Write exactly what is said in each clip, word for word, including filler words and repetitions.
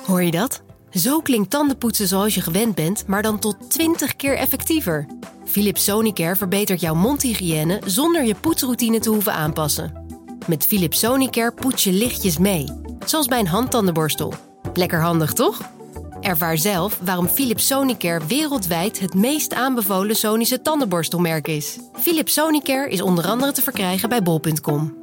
Hoor je dat? Zo klinkt tandenpoetsen zoals je gewend bent, maar dan tot twintig keer effectiever. Philips Sonicare verbetert jouw mondhygiëne zonder je poetsroutine te hoeven aanpassen. Met Philips Sonicare poets je lichtjes mee, zoals bij een handtandenborstel. Lekker handig, toch? Ervaar zelf waarom Philips Sonicare wereldwijd het meest aanbevolen Sonische tandenborstelmerk is. Philips Sonicare is onder andere te verkrijgen bij bol punt com.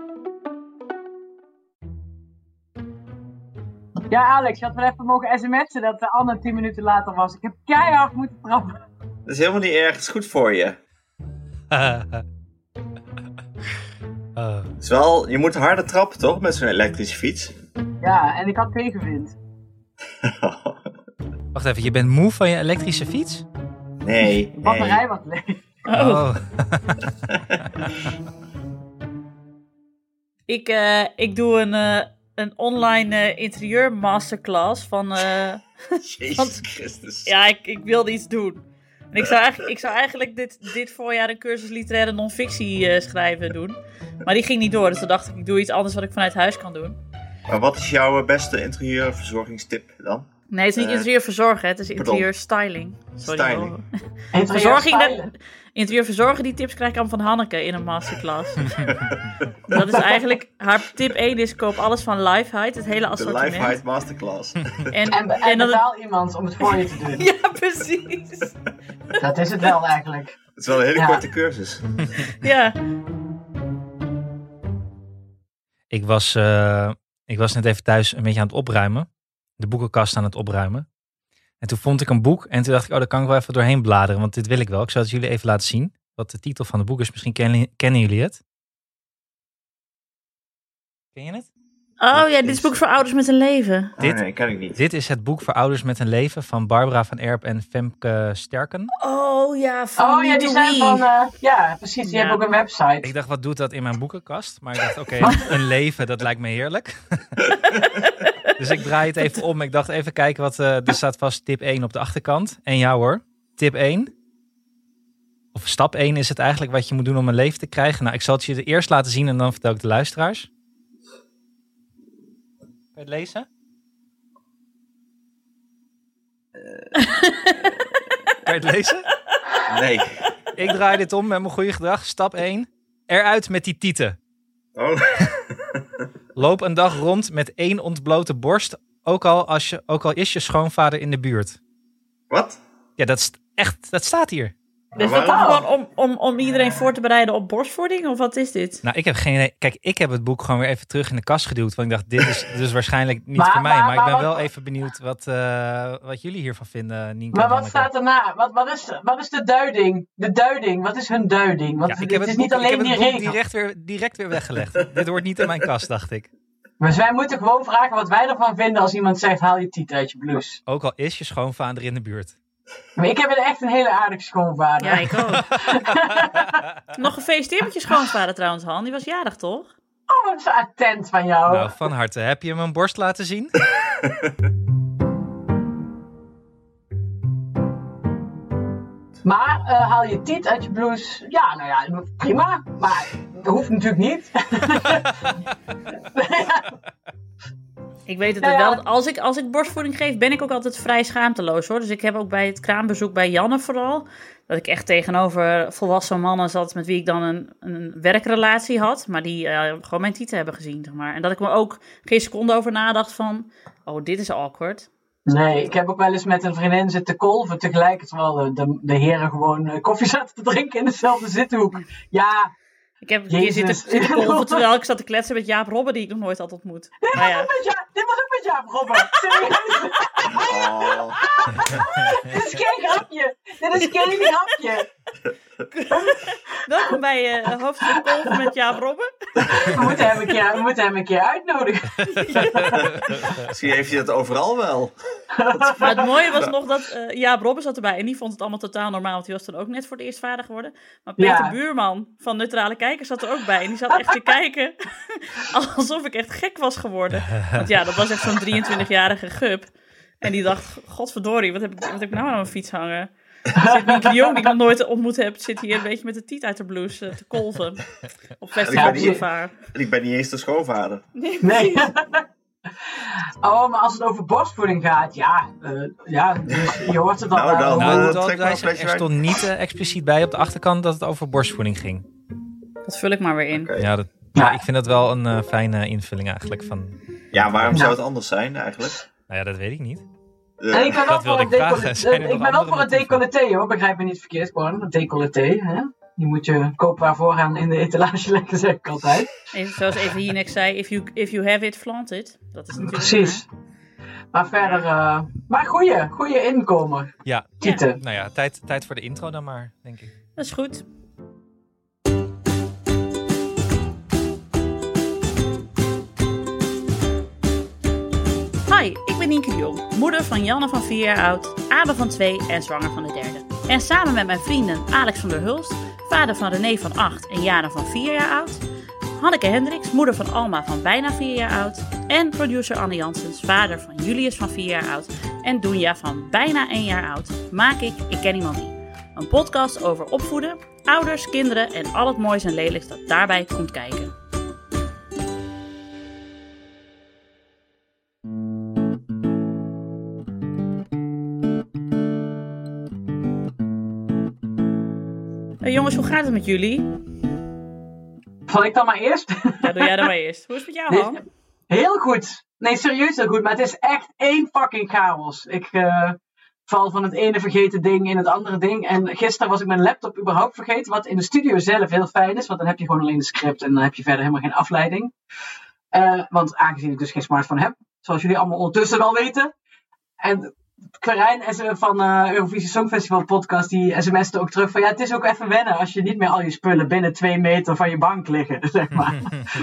Ja, Alex, je had wel even mogen sms'en dat de Anne tien minuten later was. Ik heb keihard moeten trappen. Dat is helemaal niet erg, het is goed voor je. uh. Het is wel, je moet harder trappen toch, met zo'n elektrische fiets? Ja, en ik had tegenwind. Wacht even, je bent moe van je elektrische fiets? Nee, De batterij nee. wat leeg. Oh. oh. ik, uh, ik doe een, uh, een online uh, interieur masterclass van... Uh, Jezus van, Christus. Ja, ik, ik wilde iets doen. En ik zou eigenlijk, ik zou eigenlijk dit, dit voorjaar een cursus literaire non-fictie uh, schrijven doen. Maar die ging niet door, dus toen dacht ik, ik doe iets anders wat ik vanuit huis kan doen. Maar wat is jouw beste interieurverzorgingstip dan? Nee, het is niet uh, interieur verzorgen, het is interieur styling. Sorry, styling. Verzorging, de, interieur verzorgen, die tips krijg ik allemaal van Hanneke in een masterclass. Dat is eigenlijk, haar tip één is, koop alles van Lifehide, het hele assortiment. De Lifehide masterclass. En, en, en, en betaal het... iemand om het voor je te doen. Ja, precies. Dat is het wel eigenlijk. Het is wel een hele ja. korte cursus. Ja. Ik was, uh, ik was net even thuis een beetje aan het opruimen. De boekenkast aan het opruimen. En toen vond ik een boek en toen dacht ik, oh, daar kan ik wel even doorheen bladeren, want dit wil ik wel. Ik zou het jullie even laten zien, wat de titel van het boek is. Misschien kennen, kennen jullie het? Ken je het? Oh ja, dit is het boek voor ouders met een leven. Oh, dit, nee, ken ik niet. Dit is het boek voor ouders met een leven van Barbara van Erp en Femke Sterken. Oh ja, van Oh ja, die zijn van, uh, ja precies, die ja. hebben ook een website. Ik dacht, wat doet dat in mijn boekenkast? Maar ik dacht, oké, okay, een leven, dat lijkt me heerlijk. Dus ik draai het even om. Ik dacht, even kijken wat, uh, er staat vast tip één op de achterkant. En ja hoor, tip één. Of stap één is het eigenlijk wat je moet doen om een leven te krijgen. Nou, ik zal het je eerst laten zien en dan vertel ik de luisteraars. Kan je het lezen? Uh, kan je het lezen? Nee. Ik draai dit om met mijn goede gedrag. Stap één. Eruit met die tieten. Oh. Loop een dag rond met één ontblote borst. Ook al, als je, ook al is je schoonvader in de buurt. Wat? Ja, dat is echt, dat staat hier. Dus dat dan gewoon om, om, om iedereen voor te bereiden op borstvoeding? Of wat is dit? Nou, ik heb geen idee. Kijk, ik heb het boek gewoon weer even terug in de kast geduwd. Want ik dacht, dit is dus waarschijnlijk niet maar, voor mij. Maar, maar ik ben wat, wel even benieuwd wat, uh, wat jullie hiervan vinden, Nienke. Maar wat staat erna? Wat, wat, is, wat is de duiding? De duiding, wat is hun duiding? Want ja, het, ik heb het het is boek, niet alleen ik heb die het boek regel. direct weer, direct weer weggelegd. Dit hoort niet in mijn kast, dacht ik. Dus wij moeten gewoon vragen wat wij ervan vinden als iemand zegt, haal je tiet uit je blouse. Ook al is je schoonvader in de buurt. Maar ik heb echt een hele aardige schoonvader. Ja, ik ook. Nog gefeliciteerd met je schoonvader trouwens, Han. Die was jarig, toch? Oh, wat zo attent van jou. Nou, van harte. Heb je hem een borst laten zien? Maar uh, haal je tiet uit je blouse? Ja, nou ja, prima. Maar dat hoeft natuurlijk niet. Ik weet het nou ja. wel. Als ik, als ik borstvoeding geef, ben ik ook altijd vrij schaamteloos, hoor. Dus ik heb ook bij het kraambezoek bij Janne vooral, dat ik echt tegenover volwassen mannen zat met wie ik dan een, een werkrelatie had, maar die uh, gewoon mijn tieten hebben gezien, zeg maar. En dat ik me ook geen seconde over nadacht van, oh, dit is awkward. Nee, ik heb ook wel eens met een vriendin zitten kolven tegelijk, terwijl de, de heren gewoon koffie zaten te drinken in dezelfde zithoek. Ja... Ik heb hier zitten, zitten kolven terwijl ik zat te kletsen met Jaap Robben, die ik nog nooit had ontmoet. Dit, maar was, ja. ook met Jaap, dit was ook met Jaap Robben. Oh. Dit is geen grapje. Dit is geen grapje. Welkom bij uh, hoofdstuk kolven met Jaap Robben. We moeten hem een keer, we moeten hem een keer uitnodigen. Misschien heeft hij dat overal wel. Maar het mooie was nog dat uh, Jaap Robben zat erbij. En die vond het allemaal totaal normaal, want die was dan ook net voor het eerst vader geworden. Maar Peter ja. Buurman van Neutrale Kijkers zat er ook bij. En die zat echt te kijken alsof ik echt gek was geworden. Want ja, dat was echt zo'n drieëntwintigjarige gup. En die dacht, godverdorie, wat heb ik, wat heb ik nou aan mijn fiets hangen? Zit Nienke de Jong, die ik nog nooit ontmoet heb, zit hier een beetje met de tiet uit de blouse te kolven. Op Festival Boulevard. En ik ben niet eens de schoonvader. Nee. nee. Oh, maar als het over borstvoeding gaat, ja, uh, ja dus je hoort het al. Nou, dan, Nou, uh, dat, dat, trek maar een er, flesje er wijn. stond niet uh, expliciet bij op de achterkant dat het over borstvoeding ging. Dat vul ik maar weer in. Okay. Ja, dat, ja, ik vind dat wel een uh, fijne invulling eigenlijk. Van... Ja, waarom Ja. zou het anders zijn eigenlijk? Nou ja, dat weet ik niet. Uh, En ik ben wel Dat voor wilde een ik vragen. decolleté. Zijn er Ik nog ben wel andere voor een motieven? decolleté hoor, begrijp me niet verkeerd gewoon. Een decolleté, hè? Die moet je koopwaar vooraan in de etalage leggen, zeg ik altijd. Even, zoals even Jinek zei, if you, if you have it, flaunt it. Dat is natuurlijk Precies. Maar verder, uh, maar goeie, goeie inkomer. Ja, Tieten. nou ja, tijd, tijd voor de intro dan maar, denk ik. Dat is goed. Hi, ik ben Nienke de Jong, moeder van Janne van vier jaar oud, Abe van twee en zwanger van de derde. En samen met mijn vrienden Alex van der Hulst, vader van René van acht en Jana van vier jaar oud, Hanneke Hendricks, moeder van Alma van bijna vier jaar oud, en producer Anne Janssens, vader van Julius van vier jaar oud en Doenja van bijna één jaar oud, maak ik Ik Ken Iemand Die. Een podcast over opvoeden, ouders, kinderen en al het moois en lelijks dat daarbij komt kijken. Hey jongens, hoe gaat het met jullie? Val ik dan maar eerst? Ja, doe jij dan maar eerst. Hoe is het met jou, Han? Heel goed. Nee, serieus heel goed. Maar het is echt één fucking chaos. Ik uh, val van het ene vergeten ding in het andere ding. En gisteren was ik mijn laptop überhaupt vergeten. Wat in de studio zelf heel fijn is. Want dan heb je gewoon alleen de script. En dan heb je verder helemaal geen afleiding. Uh, want aangezien ik dus geen smartphone heb. Zoals jullie allemaal ondertussen wel weten. En Quirijn van uh, Eurovisie Songfestival podcast, die sms'te ook terug van ja, het is ook even wennen als je niet meer al je spullen binnen twee meter van je bank liggen, zeg maar.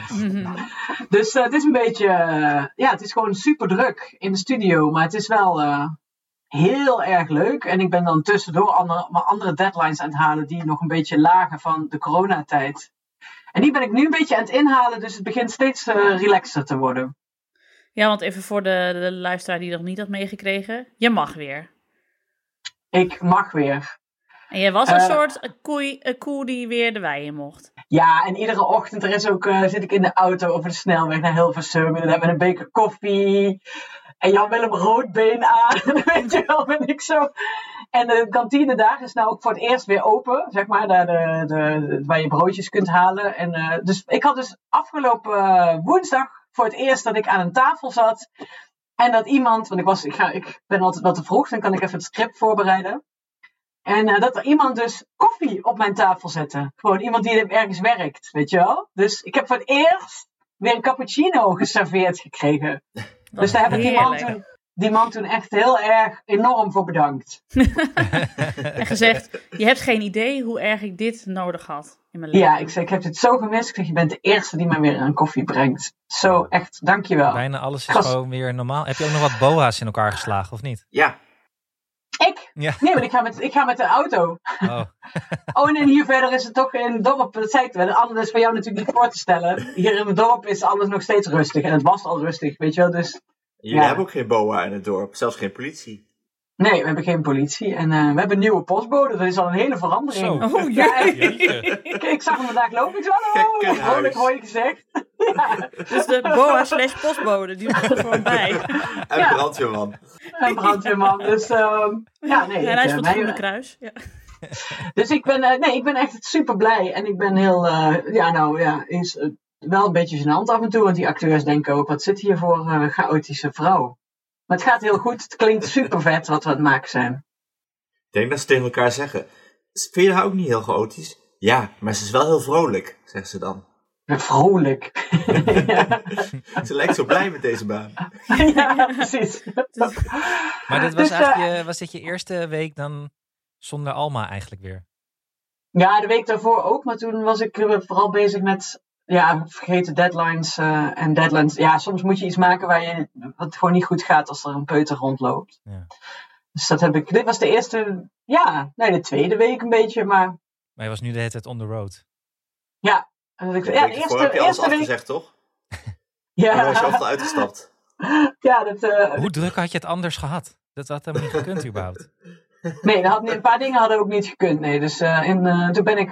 Dus uh, het is een beetje, uh, ja, het is gewoon super druk in de studio, maar het is wel uh, heel erg leuk. En ik ben dan tussendoor andere, andere deadlines aan het halen die nog een beetje lagen van de coronatijd. En die ben ik nu een beetje aan het inhalen, dus het begint steeds uh, relaxter te worden. Ja, want even voor de, de luisteraar die nog niet had meegekregen. Je mag weer. Ik mag weer. En jij was een Uh, soort koei, een koe die weer de wei in mocht. Ja, en iedere ochtend er is ook, uh, zit ik in de auto over de snelweg naar Hilversum. En dan hebben we een beker koffie. En Jan-Willem Roodbeen aan. Weet je wel, ben ik zo. En de kantine daar is nou ook voor het eerst weer open. Zeg maar, daar de, de, de, waar je broodjes kunt halen. En, uh, dus ik had dus afgelopen uh, woensdag voor het eerst dat ik aan een tafel zat. En dat iemand, want ik, was, ik, ga, ik ben altijd wat te vroeg, dan kan ik even het script voorbereiden. En uh, dat er iemand dus koffie op mijn tafel zette. Gewoon iemand die ergens werkt, weet je wel. Dus ik heb voor het eerst weer een cappuccino geserveerd gekregen. Dat dus daar heb ik die man, heerlijk. toen, die man toen echt heel erg enorm voor bedankt. En gezegd, je hebt geen idee hoe erg ik dit nodig had in mijn leven. Ja, ik zei, ik heb dit zo gemist. Ik zeg, je bent de eerste die mij weer een koffie brengt. Zo, echt, dankjewel. Bijna alles is Gast. gewoon weer normaal. Heb je ook nog wat boa's in elkaar geslagen, of niet? Ja, Ik? Ja. Nee, want ik ga met, ik ga met de auto. Oh, Oh, en hier verder is het toch in het dorp, dat zei ik wel. Anders is voor jou natuurlijk niet voor te stellen. Hier in het dorp is alles nog steeds rustig. En het was al rustig, weet je wel. Dus jullie Ja. hebben ook geen boa in het dorp, zelfs geen politie. nee, we hebben geen politie. En uh, we hebben een nieuwe postbode. Dat is al een hele verandering. Zo. Oh Ja, jee. jeetje. ik, ik zag hem vandaag lopen. Ik zei, hallo, Gekkenhuis. vrolijk hooi gezegd. Ja, Dus de boa slash postbode, die moet er gewoon bij. En Ja. brandweerman. een brandweerman. Dus uh, ja, nee. En hij is ik, van uh, het Groene mij- Kruis. Ja. Dus ik ben, uh, nee, ik ben echt super blij. En ik ben heel, uh, ja nou ja, is uh, wel een beetje gênant af en toe. Want die acteurs denken ook, wat zit hier voor een uh, chaotische vrouw. Maar het gaat heel goed. Het klinkt super vet wat we aan het maken zijn. Ik denk dat ze tegen elkaar zeggen, vind je haar ook niet heel chaotisch? Ja, maar ze is wel heel vrolijk, zeggen ze dan. Ja, vrolijk. ja. Ze lijkt zo blij met deze baan. ja, precies. Maar dit was, Dus, uh, eigenlijk je, was dit je eerste week dan zonder Alma eigenlijk weer? Ja, de week daarvoor ook. Maar toen was ik uh, vooral bezig met ja, vergeten deadlines uh, en deadlines. Ja, soms moet je iets maken waar je, wat gewoon niet goed gaat als er een peuter rondloopt. Ja. Dus dat heb ik. Dit was de eerste, ja, nee, de tweede week een beetje, maar Maar je was nu de hele tijd on the road. ja. En dat ik, Ja, ja, de de eerste, heb je alles eerste week. afgezegd, toch? En dan was je Ja, altijd uitgestapt. ja, dat. Uh, Hoe druk had je het anders gehad? Dat had helemaal niet gekund überhaupt. nee, dat had, niet- een paar dingen hadden ook niet gekund. Nee, dus uh, en, uh, toen ben ik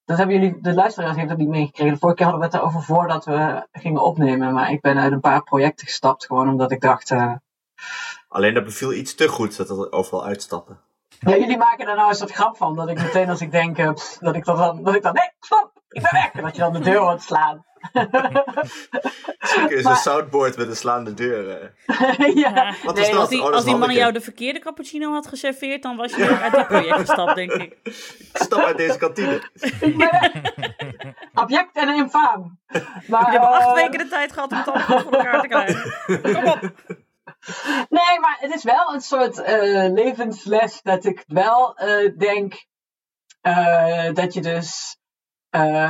Dat hebben jullie, de luisteraars heeft dat niet meegekregen. De vorige keer hadden we het erover voordat we gingen opnemen. Maar ik ben uit een paar projecten gestapt. Gewoon omdat ik dacht... Uh... Alleen dat beviel iets te goed, dat er overal uitstappen. Ja, jullie maken daar nou een soort grap van. Dat ik meteen als ik denk... Uh, pff, dat ik dat dan... Dat ik dan... Nee, stop! Ik ben weg! En dat je dan de deur hoort slaan. Misschien is maar... een soundboard met een slaande deur. ja. Wat nee, als die, oh, als die man jou de verkeerde cappuccino had geserveerd, dan was je uit dit project gestapt, denk ik. Stap uit deze kantine. Object en infaam. Maar, je hebt uh... acht weken de tijd gehad om het allemaal voor elkaar te krijgen. Kom op. Nee, maar het is wel een soort uh, levensles dat ik wel uh, denk uh, dat je dus... Uh,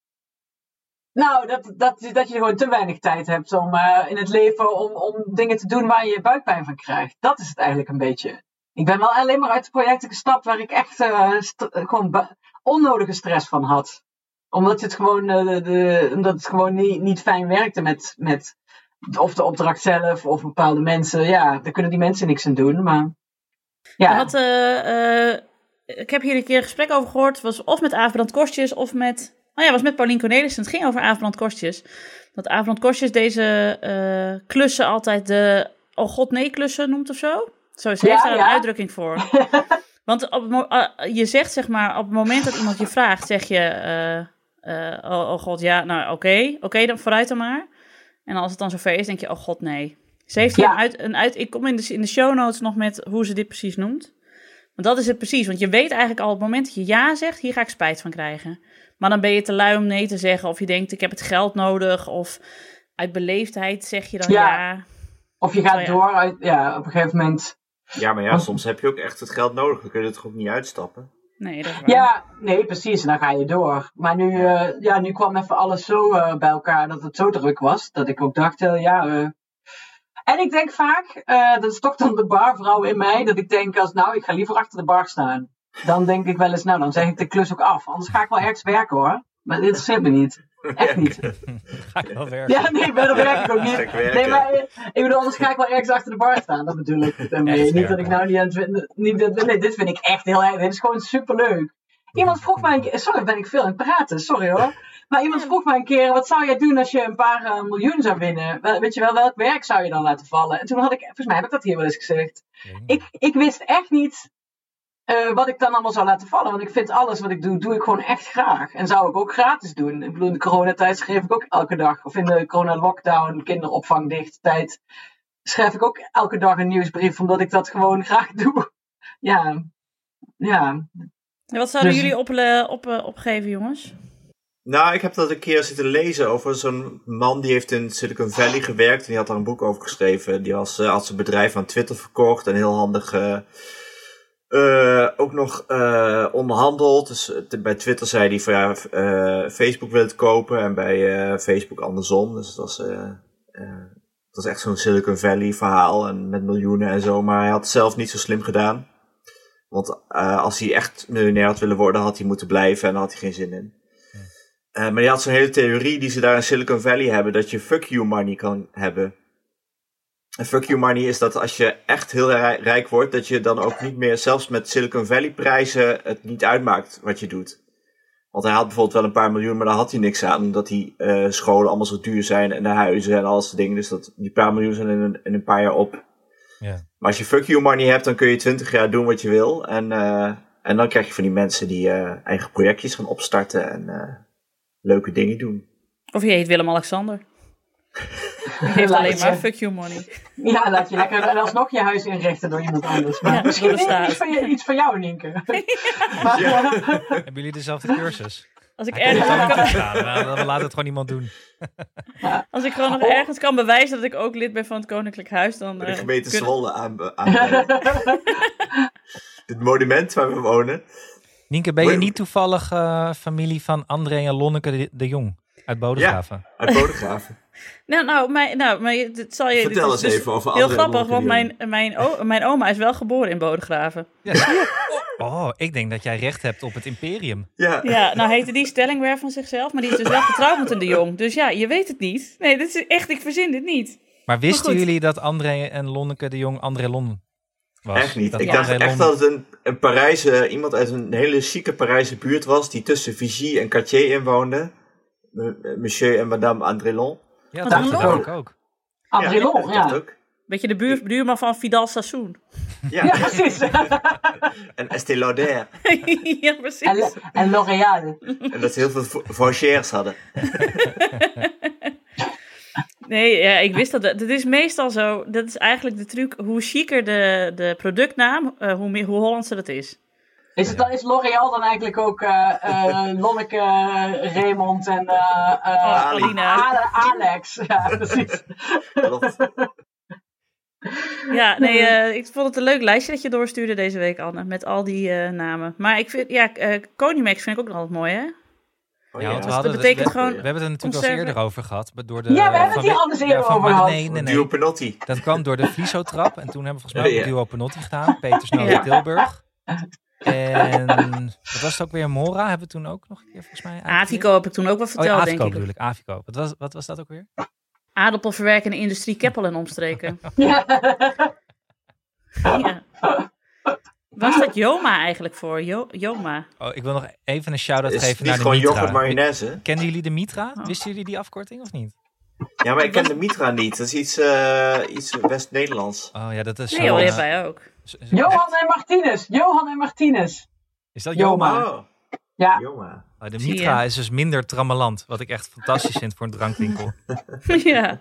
Nou, dat, dat, dat je gewoon te weinig tijd hebt om uh, in het leven om, om dingen te doen waar je buikpijn van krijgt. Dat is het eigenlijk een beetje. Ik ben wel alleen maar uit de projecten gestapt waar ik echt uh, st- gewoon ba- onnodige stress van had. Omdat het gewoon, uh, de, de, omdat het gewoon niet, niet fijn werkte met, met of de opdracht zelf of bepaalde mensen. Ja, daar kunnen die mensen niks aan doen. Maar ja. Had, uh, uh, ik heb hier een keer een gesprek over gehoord. Het was of met Aafbrand Kostjes of met... Oh ja, het was met Paulien Cornelissen. Het ging over Aafbrand Kostjes. Dat Aafbrand Kostjes deze uh, klussen altijd de oh god nee klussen noemt of zo. Zo, ze heeft ja, daar ja. een uitdrukking voor. Want op, uh, je zegt zeg maar, op het moment dat iemand je vraagt, zeg je... Uh, uh, oh, oh god, ja, nou oké. Okay. Oké, okay, dan vooruit dan maar. En als het dan zover is, denk je, oh god nee. Ze heeft hier ja. een, uit, een uit... Ik kom in de, in de show notes nog met hoe ze dit precies noemt. Want dat is het precies. Want je weet eigenlijk al op het moment dat je ja zegt, hier ga ik spijt van krijgen. Maar dan ben je te lui om nee te zeggen. Of je denkt, ik heb het geld nodig. Of uit beleefdheid zeg je dan ja. ja. Of je gaat ja. door uit, ja, op een gegeven moment. Ja, maar ja, want, soms heb je ook echt het geld nodig. Dan kun je er toch ook niet uitstappen. Nee, dat is waar. Ja, nee, precies. En dan ga je door. Maar nu, uh, ja, nu kwam even alles zo uh, bij elkaar dat het zo druk was. Dat ik ook dacht, uh, ja... Uh, en ik denk vaak, uh, dat is toch dan de barvrouw in mij. Dat ik denk, als nou, ik ga liever achter de bar staan. Dan denk ik wel eens, nou, dan zeg ik de klus ook af. Anders ga ik wel ergens werken, hoor. Maar dit interesseert me niet. Echt niet. Ga ik wel werken? Ja, nee, maar dan werk ik ook niet. Nee, maar ik bedoel, anders ga ik wel ergens achter de bar staan. Dat bedoel ik. Nee, niet dat ik nou niet aan het... Niet, nee, dit vind ik echt heel erg. Dit is gewoon superleuk. Iemand vroeg mij een keer... Sorry, ben ik veel aan het praten. Sorry, hoor. Maar iemand vroeg mij een keer, wat zou jij doen als je een paar uh, miljoen zou winnen? Weet je wel, welk werk zou je dan laten vallen? En toen had ik, volgens mij heb ik dat hier wel eens gezegd. Ik, ik wist echt niet... Uh, wat ik dan allemaal zou laten vallen. Want ik vind alles wat ik doe, doe ik gewoon echt graag. En zou ik ook gratis doen. Ik bedoel, in de coronatijd schreef ik ook elke dag. Of in de corona-lockdown, kinderopvang dicht tijd. Schrijf ik ook elke dag een nieuwsbrief. Omdat ik dat gewoon graag doe. Ja. Ja. En wat zouden dus... jullie op, uh, op, uh, opgeven, jongens? Nou, ik heb dat een keer zitten lezen over zo'n man die heeft in Silicon Valley gewerkt. En die had daar een boek over geschreven. Die was, uh, had zijn bedrijf aan Twitter verkocht. En heel handig... Uh, Uh, ook nog uh, onderhandeld. Dus uh, bij Twitter zei hij van ja, uh, Facebook wil het kopen en bij uh, Facebook andersom. Dus dat was, uh, uh, dat was echt zo'n Silicon Valley verhaal en met miljoenen en zo. Maar hij had het zelf niet zo slim gedaan. Want uh, als hij echt miljonair had willen worden, had hij moeten blijven en daar had hij geen zin in. Uh, maar hij had zo'n hele theorie die ze daar in Silicon Valley hebben, dat je fuck you money kan hebben. En fuck you money is dat als je echt heel rijk wordt, dat je dan ook niet meer, zelfs met Silicon Valley prijzen, het niet uitmaakt wat je doet. Want hij had bijvoorbeeld wel een paar miljoen, maar daar had hij niks aan, omdat die uh, scholen allemaal zo duur zijn en de huizen en al dat soort dingen. Dus dat, die paar miljoen zijn in een, in een paar jaar op. Ja. Maar als je fuck you money hebt, dan kun je twintig jaar doen wat je wil. En, uh, en dan krijg je van die mensen die uh, eigen projectjes gaan opstarten en uh, leuke dingen doen. Of je heet Willem-Alexander. Je geeft alleen maar fuck you money. Ja, laat je lekker en alsnog je huis inrichten door iemand anders. Maar ja, misschien iets van, je, iets van jou, Nienke. Maar, ja. Hebben jullie dezelfde cursus? Als ik ergens kan... kan... We laten het gewoon iemand doen. Als ik gewoon nog ergens kan bewijzen dat ik ook lid ben van het Koninklijk Huis, dan... De gemeente kun... Zwolle aan... aan het monument waar we wonen. Nienke, ben je niet toevallig uh, familie van André en Lonneke de, de Jong? Uit Bodegraven. Ja, uit Bodegraven. nou, nou, mijn, nou, maar dit zal je... Vertel dit eens dus even over heel grappig, want mijn, mijn, o, mijn oma is wel geboren in Bodegraven. Ja. Oh, ik denk dat jij recht hebt op het imperium. Ja, ja nou heette die Stellingwer van zichzelf, maar die is dus wel getrouwd met een de Jong. Dus ja, je weet het niet. Nee, dit is echt, ik verzin dit niet. Maar wisten maar jullie dat André en Lonneke de Jong André Lon was. Echt niet. Dat Ik André dacht echt Lon- dat het een, een Parijse, iemand uit een hele chique Parijse buurt was, die tussen Vichy en Cartier inwoonde. M- Monsieur en Madame Andrelon. Ja, Wat dat een dacht lol. ik ook. Andrelon, ik ja. dacht ook. Beetje de buur, buurman van Vidal Sassoon. Ja, Ja, precies. en Estée Lauder. Ja, precies. en en L'Oréal. En dat ze heel veel vo- Vauchers hadden. Nee, ja, ik wist dat. Dat is meestal zo. Dat is eigenlijk de truc. Hoe chiquer de, de productnaam, uh, hoe, meer, hoe Hollandser het is. Is, het dan, is L'Oréal dan eigenlijk ook uh, uh, Lonneke, Raymond en uh, uh, Oh, Alina. Ale- Alex? Ja, precies. Klopt. Ja, nee, uh, ik vond het een leuk lijstje dat je doorstuurde deze week, Anne. Met al die uh, namen. Maar ik vind, ja, uh, Konimax vind ik ook nog altijd mooi, hè? Oh, Ja, want we Dus hadden dat het- betekent we, gewoon we hebben het er natuurlijk al conserve- eerder over gehad. Door de, Ja, we hebben het van hier we- anders eerder van- over maar gehad. Nee, nee, Duo nee. Penotti. Dat kwam door de Vliso-trap. En toen hebben we volgens mij ook Ja. Duo Penotti gedaan. Peter Snow Ja. in Tilburg. En wat was het ook weer? Mora hebben we toen ook nog een keer volgens mij uitgelicht. Avico heb ik toen ook wel Oh verteld, ja, Avico denk ik. bedoel ik. Avico. Wat was, wat was dat ook weer? Aardappelverwerkende industrie Keppel en omstreken. Ja. Ja. Waar staat Joma eigenlijk voor? Jo- Joma. Oh, ik wil nog even een shout-out Is geven niet naar de gewoon Mitra. yoghurt mayonaise? Kennen jullie de Mitra? Oh. Wisten jullie die afkorting of niet? Ja, maar ik ken de Mitra niet. Dat is iets, uh, iets West-Nederlands. Oh ja, dat is Nee zo, hoor, die eh, hebben wij ook. zo- zo- Johan en Martinez. Johan en Martinez. Is dat Joma. Joma? Oh, Ja. Joma. Oh, de Zie Mitra je. is dus minder trammeland. Wat ik echt fantastisch vind voor een drankwinkel. Ja.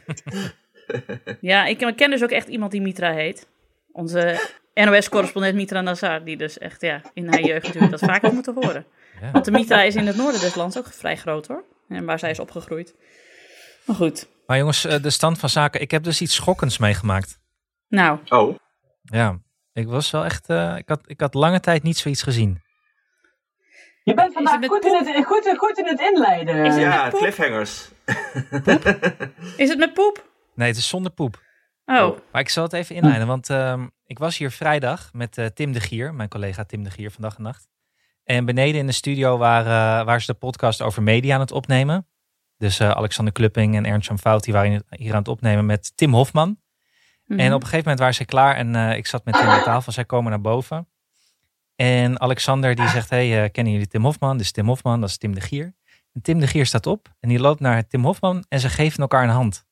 Ja, ik ken dus ook echt iemand die Mitra heet. Onze N O S-correspondent Mitra Nazar, die dus echt ja, in haar jeugd natuurlijk dat vaak heeft moeten horen. Ja. Want de Mitra is in het noorden des lands ook vrij groot hoor. En waar zij is opgegroeid. Maar goed. Maar jongens, eh, de stand van zaken. Ik heb dus iets schokkends meegemaakt. Nou, Oh, Ja, ik was wel echt... eh, ik, had, ik had lange tijd niet zoiets gezien. Je bent vandaag het met goed in, het, goed, goed in het inleiden. Is het- ja, met poep? cliffhangers. is het met poep? Nee, het is zonder poep. Oh, Oh. Maar ik zal het even inleiden, want ehm, ik was hier vrijdag met eh, Tim de Gier, mijn collega Tim de Gier van Dag en Nacht. En beneden in de studio waren, waren ze de podcast over media aan het opnemen. Dus eh, Alexander Klupping en Ernst-Jan Fout, die waren hier aan het opnemen met Tim Hofman. mhm. En op een gegeven moment waren ze klaar en eh, ik zat met Tim aan tafel. Zij komen naar boven. En Alexander die zegt, hey, uh, kennen jullie Tim Hofman? Dit is Tim Hofman, dat is Tim de Gier. En Tim de Gier staat op en die loopt naar Tim Hofman en ze geven elkaar een hand.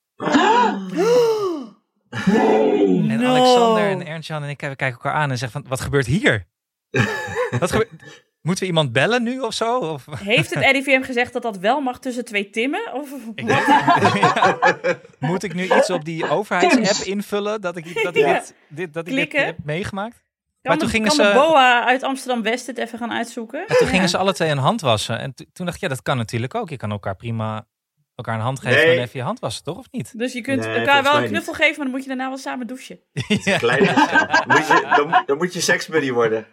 Nee. En No. Alexander en Ernst-Jan en ik we kijken elkaar aan en zeggen van, wat gebeurt hier? wat gebeurt... Moeten we iemand bellen nu of zo? Of... Heeft het R I V M gezegd dat dat wel mag tussen twee Timmen? Of Ik wat? denk- Ja. Moet ik nu iets op die overheidsapp Tims. invullen dat ik, dat ik, Ja. dit, dit, dat ik dit Klikken. heb meegemaakt? Kan, Maar toen de, gingen kan ze- de B O A uit Amsterdam-West het even gaan uitzoeken? En toen Ja. gingen ze alle twee een hand wassen. En t- toen dacht ik, ja, dat kan natuurlijk ook. Je kan elkaar prima elkaar een hand geven Nee. en even je hand wassen, toch? Of niet? Dus je kunt Nee, elkaar volgens wel mij een knuffel geven, maar dan moet je daarna wel samen douchen. Ja. Klein is het. moet je, dan, dan moet je seksbuddy worden.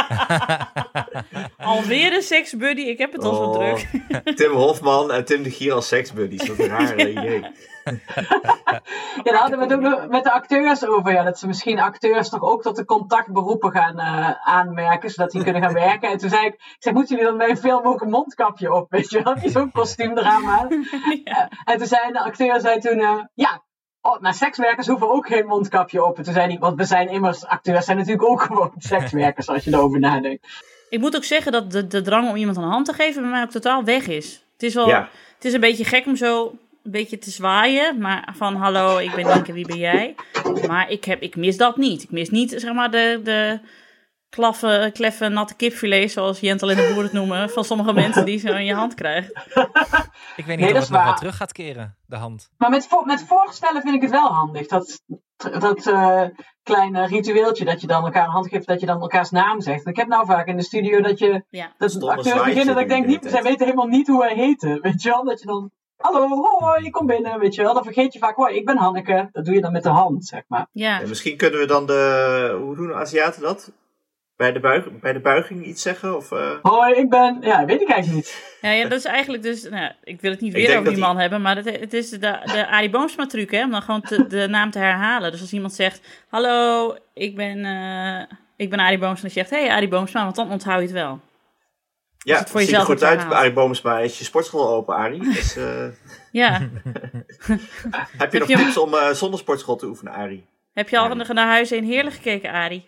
Alweer een seksbuddy, ik heb het al zo Oh, druk. Tim Hofman en Tim de Gier als seksbuddies. Wat een rare idee. Ja, daar hadden we het ook nog met de acteurs over. Ja, dat ze misschien acteurs toch ook tot de contactberoepen gaan uh, aanmerken, zodat die kunnen gaan werken. En toen zei ik, ik zeg, moeten jullie dan bij een film ook een mondkapje op? Weet je wel, die zo'n kostuumdrama. Ja. Uh, en toen zei de acteur zei toen, uh, ja, oh, maar sekswerkers hoeven ook geen mondkapje op. En toen zei hij, want we zijn immers, acteurs zijn natuurlijk ook gewoon sekswerkers als je erover nadenkt. Ik moet ook zeggen dat de, de drang om iemand een hand te geven bij mij ook totaal weg is. Het is wel, Ja. het is een beetje gek om zo een beetje te zwaaien, maar van hallo, ik ben Nienke, wie ben jij? Maar ik, heb, ik mis dat niet. Ik mis niet, zeg maar, de, de klaffe, kleffe, natte kipfilet, zoals Jentel en de Boer het noemen, van sommige mensen die zo in je hand krijgt. Ik weet niet Nee, of dat het is nog wel waar. terug gaat keren, de hand. Maar met, vo- met voorstellen vind ik het wel handig. Dat, dat uh, kleine ritueeltje dat je dan elkaar een hand geeft, dat je dan elkaars naam zegt. Ik heb nou vaak in de studio dat je Ja. dat Stomme acteurs zwaaitje beginnen dat ik doen denk, de niet, hele zij tijd. weten helemaal niet hoe hij heette. Weet je wel, dat je dan, hallo, hoi, ik kom binnen, weet je wel. Dan vergeet je vaak, hoi, ik ben Hanneke. Dat doe je dan met de hand, zeg maar. Ja. En misschien kunnen we dan de... Hoe doen de Aziaten dat? Bij de, buig, bij de buiging iets zeggen? Of, uh... Hoi, ik ben, ja, weet ik eigenlijk niet. Ja, ja, dat is eigenlijk dus, nou, ik wil het niet Ik weer denk over die dat man hebben, maar het, het is de, de Arie Boomsma truc, hè, om dan gewoon te, de naam te herhalen. Dus als iemand zegt, hallo, ik ben, uh, ik ben Arie Boomsma, en je zegt, hey Arie Boomsma, want dan onthoud je het wel. Ja, het voor het ziet er jezelf goed wordt uit herhaald. bij Arie Boomsma. Is je sportschool open, Arie? Dus, uh... Ja, Heb je Heb nog je- tips om uh, zonder sportschool te oefenen, Arie? Heb je al naar huis heen heerlijk gekeken, Arie?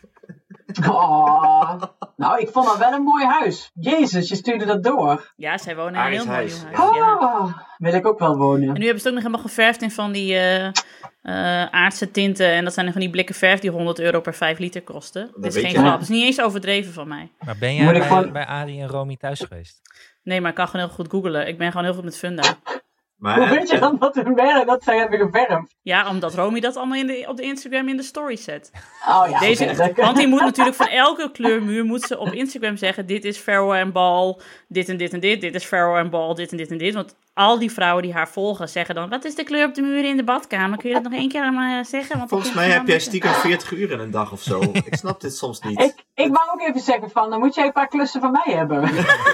Oh, nou, ik vond dat wel een mooi huis. Jezus, je stuurde dat door. Ja, zij wonen in een heel mooi huis. nieuw huis. Ja. Oh, wil ik ook wel wonen. En nu hebben ze het ook nog helemaal geverfd in van die uh, uh, aardse tinten. En dat zijn van die blikken verf die honderd euro per vijf liter kosten. Dat is geen grap. Dat is niet eens overdreven van mij. Maar ben jij bij, gewoon... bij Arie en Romy thuis geweest? Nee, maar ik kan gewoon heel goed googlen. Ik ben gewoon heel goed met Funda. Maar, Hoe weet je dan dat, hun, dat zij hebben geverfd? Ja, omdat Romy dat allemaal in de, op de Instagram in de story zet. Oh ja, Deze, okay. Want die moet natuurlijk van elke kleurmuur moet ze op Instagram zeggen... dit is Farrow en Ball, dit en dit en dit. Dit is Farrow en Ball, dit en dit en dit. Want al die vrouwen die haar volgen zeggen dan... wat is de kleur op de muren in de badkamer? Kun je dat nog één keer aan me zeggen? Want volgens mij heb jij stiekem veertig uur in een dag of zo. Ik snap dit soms niet. Ik, ik wou ook even zeggen van... dan moet jij een paar klussen van mij hebben.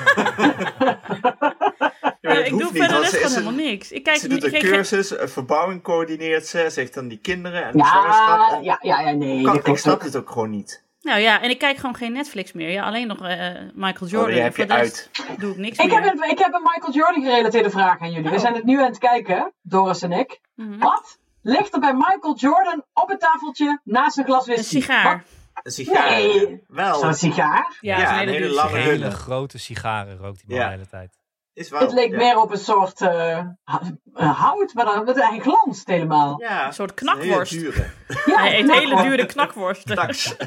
Ja, ik doe niet, verder rest van helemaal niks. Ik kijk, ze doet een ik, cursus, een verbouwing coördineert ze, ze heeft dan die kinderen en ja, zwangerschap. Ja, ja, ja, nee. Kan, ik snap het ook gewoon niet. Nou ja, en ik kijk gewoon geen Netflix meer. Ja, alleen nog uh, Michael Jordan. Oh, die heb je uit. Doe ik niks ik meer. Heb een, ik heb een Michael Jordan gerelateerde vraag aan jullie. Oh. We zijn het nu aan het kijken, Doris en ik. Mm-hmm. Wat ligt er bij Michael Jordan op het tafeltje naast een glas whisky? Een sigaar. Wat? Een sigaar? Nee. Wel. Zo'n sigaar? Ja, ja een hele, een hele lange hele, hele grote sigaren rookt hij ja. de hele tijd. Is wel, het leek ja. meer op een soort uh, hout, maar dan met een glanst helemaal. Ja, een soort knakworst. Een hele dure. Ja, hij eet hele dure knakworsten.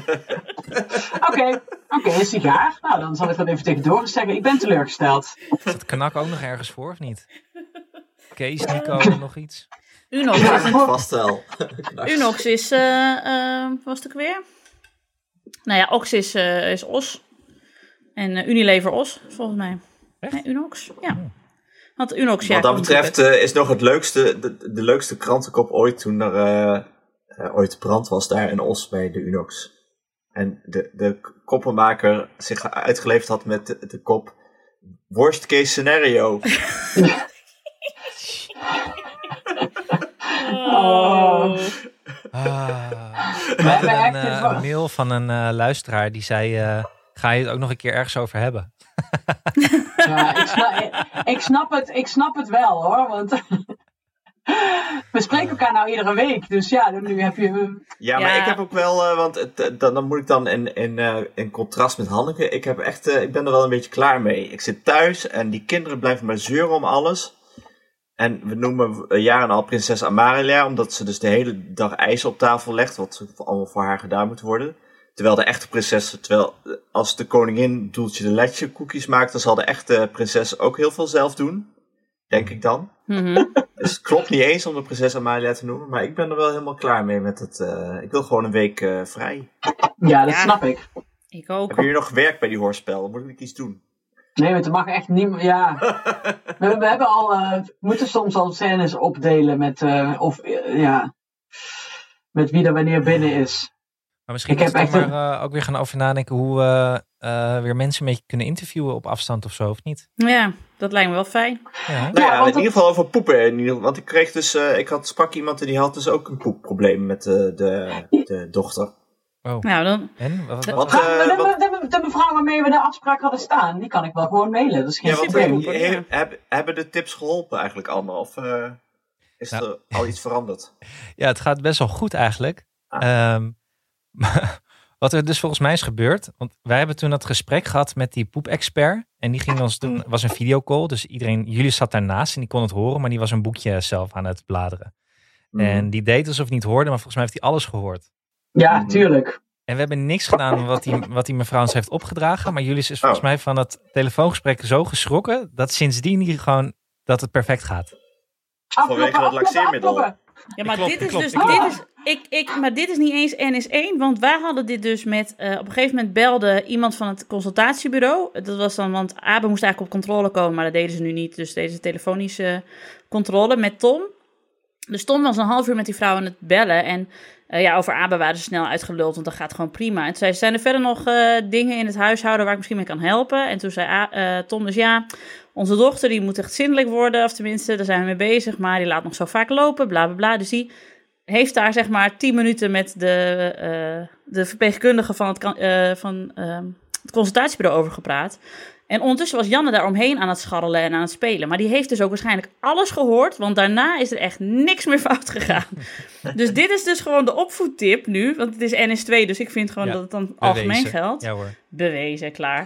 Oké, oké, een sigaar. Nou, dan zal ik dat even tegen Doris zeggen. Ik ben teleurgesteld. Is het knak ook nog ergens voor, of niet? Kees, Nico, nog iets? Unox ja, is een... vast wel. Unox is, uh, uh, was het ook weer? Nou ja, Ox is, uh, is Os. En uh, Unilever Os, volgens mij. Echt? Nee, Unox, ja. Want Unox, ja... Wat dat betreft uh, is nog het leukste, de, de leukste krantenkop ooit toen er uh, uh, ooit brand was daar in Os bij de Unox. En de, de koppenmaker zich uitgeleverd had met de, de kop worst case scenario. Oh. Ah, we hadden een uh, mail van een uh, luisteraar die zei... Uh, ga je het ook nog een keer ergens over hebben? Ja, ik snap, ik, snap het, ik snap het wel hoor, want we spreken elkaar nou iedere week, dus ja, nu heb je... Ja, maar ja. ik heb ook wel, uh, want het, dan, dan moet ik dan in, in, uh, in contrast met Hanneke, ik, heb echt, uh, ik ben er wel een beetje klaar mee. Ik zit thuis en die kinderen blijven maar zeuren om alles. En we noemen uh, jaren al prinses Amalia, omdat ze dus de hele dag ijs op tafel legt, wat allemaal voor haar gedaan moet worden. Terwijl de echte prinses, terwijl als de koningin Doeltje de Letje koekjes maakt, dan zal de echte prinses ook heel veel zelf doen. Denk ik dan. Mm-hmm. Dus het klopt niet eens om de prinses Amalia te noemen, maar ik ben er wel helemaal klaar mee met het. Uh, ik wil gewoon een week uh, vrij. Ja, dat ja, snap ik. Ik ook. Heb je nog gewerkt bij die hoorspel? Moet ik iets doen? Nee, want er mag echt niet. Ja. we, we hebben al. Uh, we moeten soms al scènes opdelen met. Uh, of uh, ja. Met wie er wanneer binnen is. Maar misschien moet je er maar uh, ook weer gaan over nadenken hoe we uh, uh, weer mensen een beetje kunnen interviewen op afstand of zo, of niet? Ja, dat lijkt me wel fijn. Ja, nou ja, ja in ieder geval over poepen. Want ik kreeg dus, uh, ik had, sprak iemand en die had dus ook een poepprobleem met de, de, de dochter. Oh. Nou, dan... En? Wat, wat, wat, uh, de, de, de, de mevrouw waarmee we de afspraak hadden staan, die kan ik wel gewoon mailen. Dat is geen ja, probleem. He, he, heb, hebben de tips geholpen eigenlijk allemaal? Of uh, is nou, er al iets veranderd? Ja, het gaat best wel goed eigenlijk. Ah. Um, Wat er dus volgens mij is gebeurd, want wij hebben toen dat gesprek gehad met die poepexpert. En die ging ons toen, was een videocall, dus iedereen, jullie zat daarnaast en die kon het horen, maar die was een boekje zelf aan het bladeren. Mm. En die deed alsof hij niet hoorde, maar volgens mij heeft hij alles gehoord. Ja, tuurlijk. En we hebben niks gedaan wat die, wat die mevrouw ons heeft opgedragen, maar jullie is volgens oh. mij van dat telefoongesprek zo geschrokken, dat sindsdien hier gewoon, dat het perfect gaat. Vanwege dat laxeermiddel. Ja, maar klopt, dit is klopt, dus, klopt. dit is, ik, ik, maar dit is niet eens N is één, want wij hadden dit dus met, uh, op een gegeven moment belde iemand van het consultatiebureau. Dat was dan, want Abe moest eigenlijk op controle komen, maar dat deden ze nu niet. Dus deze telefonische controle met Tom. Dus Tom was een half uur met die vrouw aan het bellen en uh, ja, over Abe waren ze snel uitgeluld, want dat gaat gewoon prima. En toen zei ze, zijn er verder nog uh, dingen in het huishouden waar ik misschien mee kan helpen? En toen zei uh, Tom dus ja, onze dochter die moet echt zindelijk worden, of tenminste, daar zijn we mee bezig, maar die laat nog zo vaak lopen, bla bla bla. Dus die heeft daar zeg maar tien minuten met de, uh, de verpleegkundige van het, uh, van, uh, het consultatiebureau over gepraat. En ondertussen was Janne daar omheen aan het scharrelen en aan het spelen. Maar die heeft dus ook waarschijnlijk alles gehoord, want daarna is er echt niks meer fout gegaan. Dus dit is dus gewoon de opvoedtip nu, want het is N S twee, dus ik vind gewoon ja, dat het dan bewezen. Algemeen geldt. Ja hoor. Bewezen, klaar.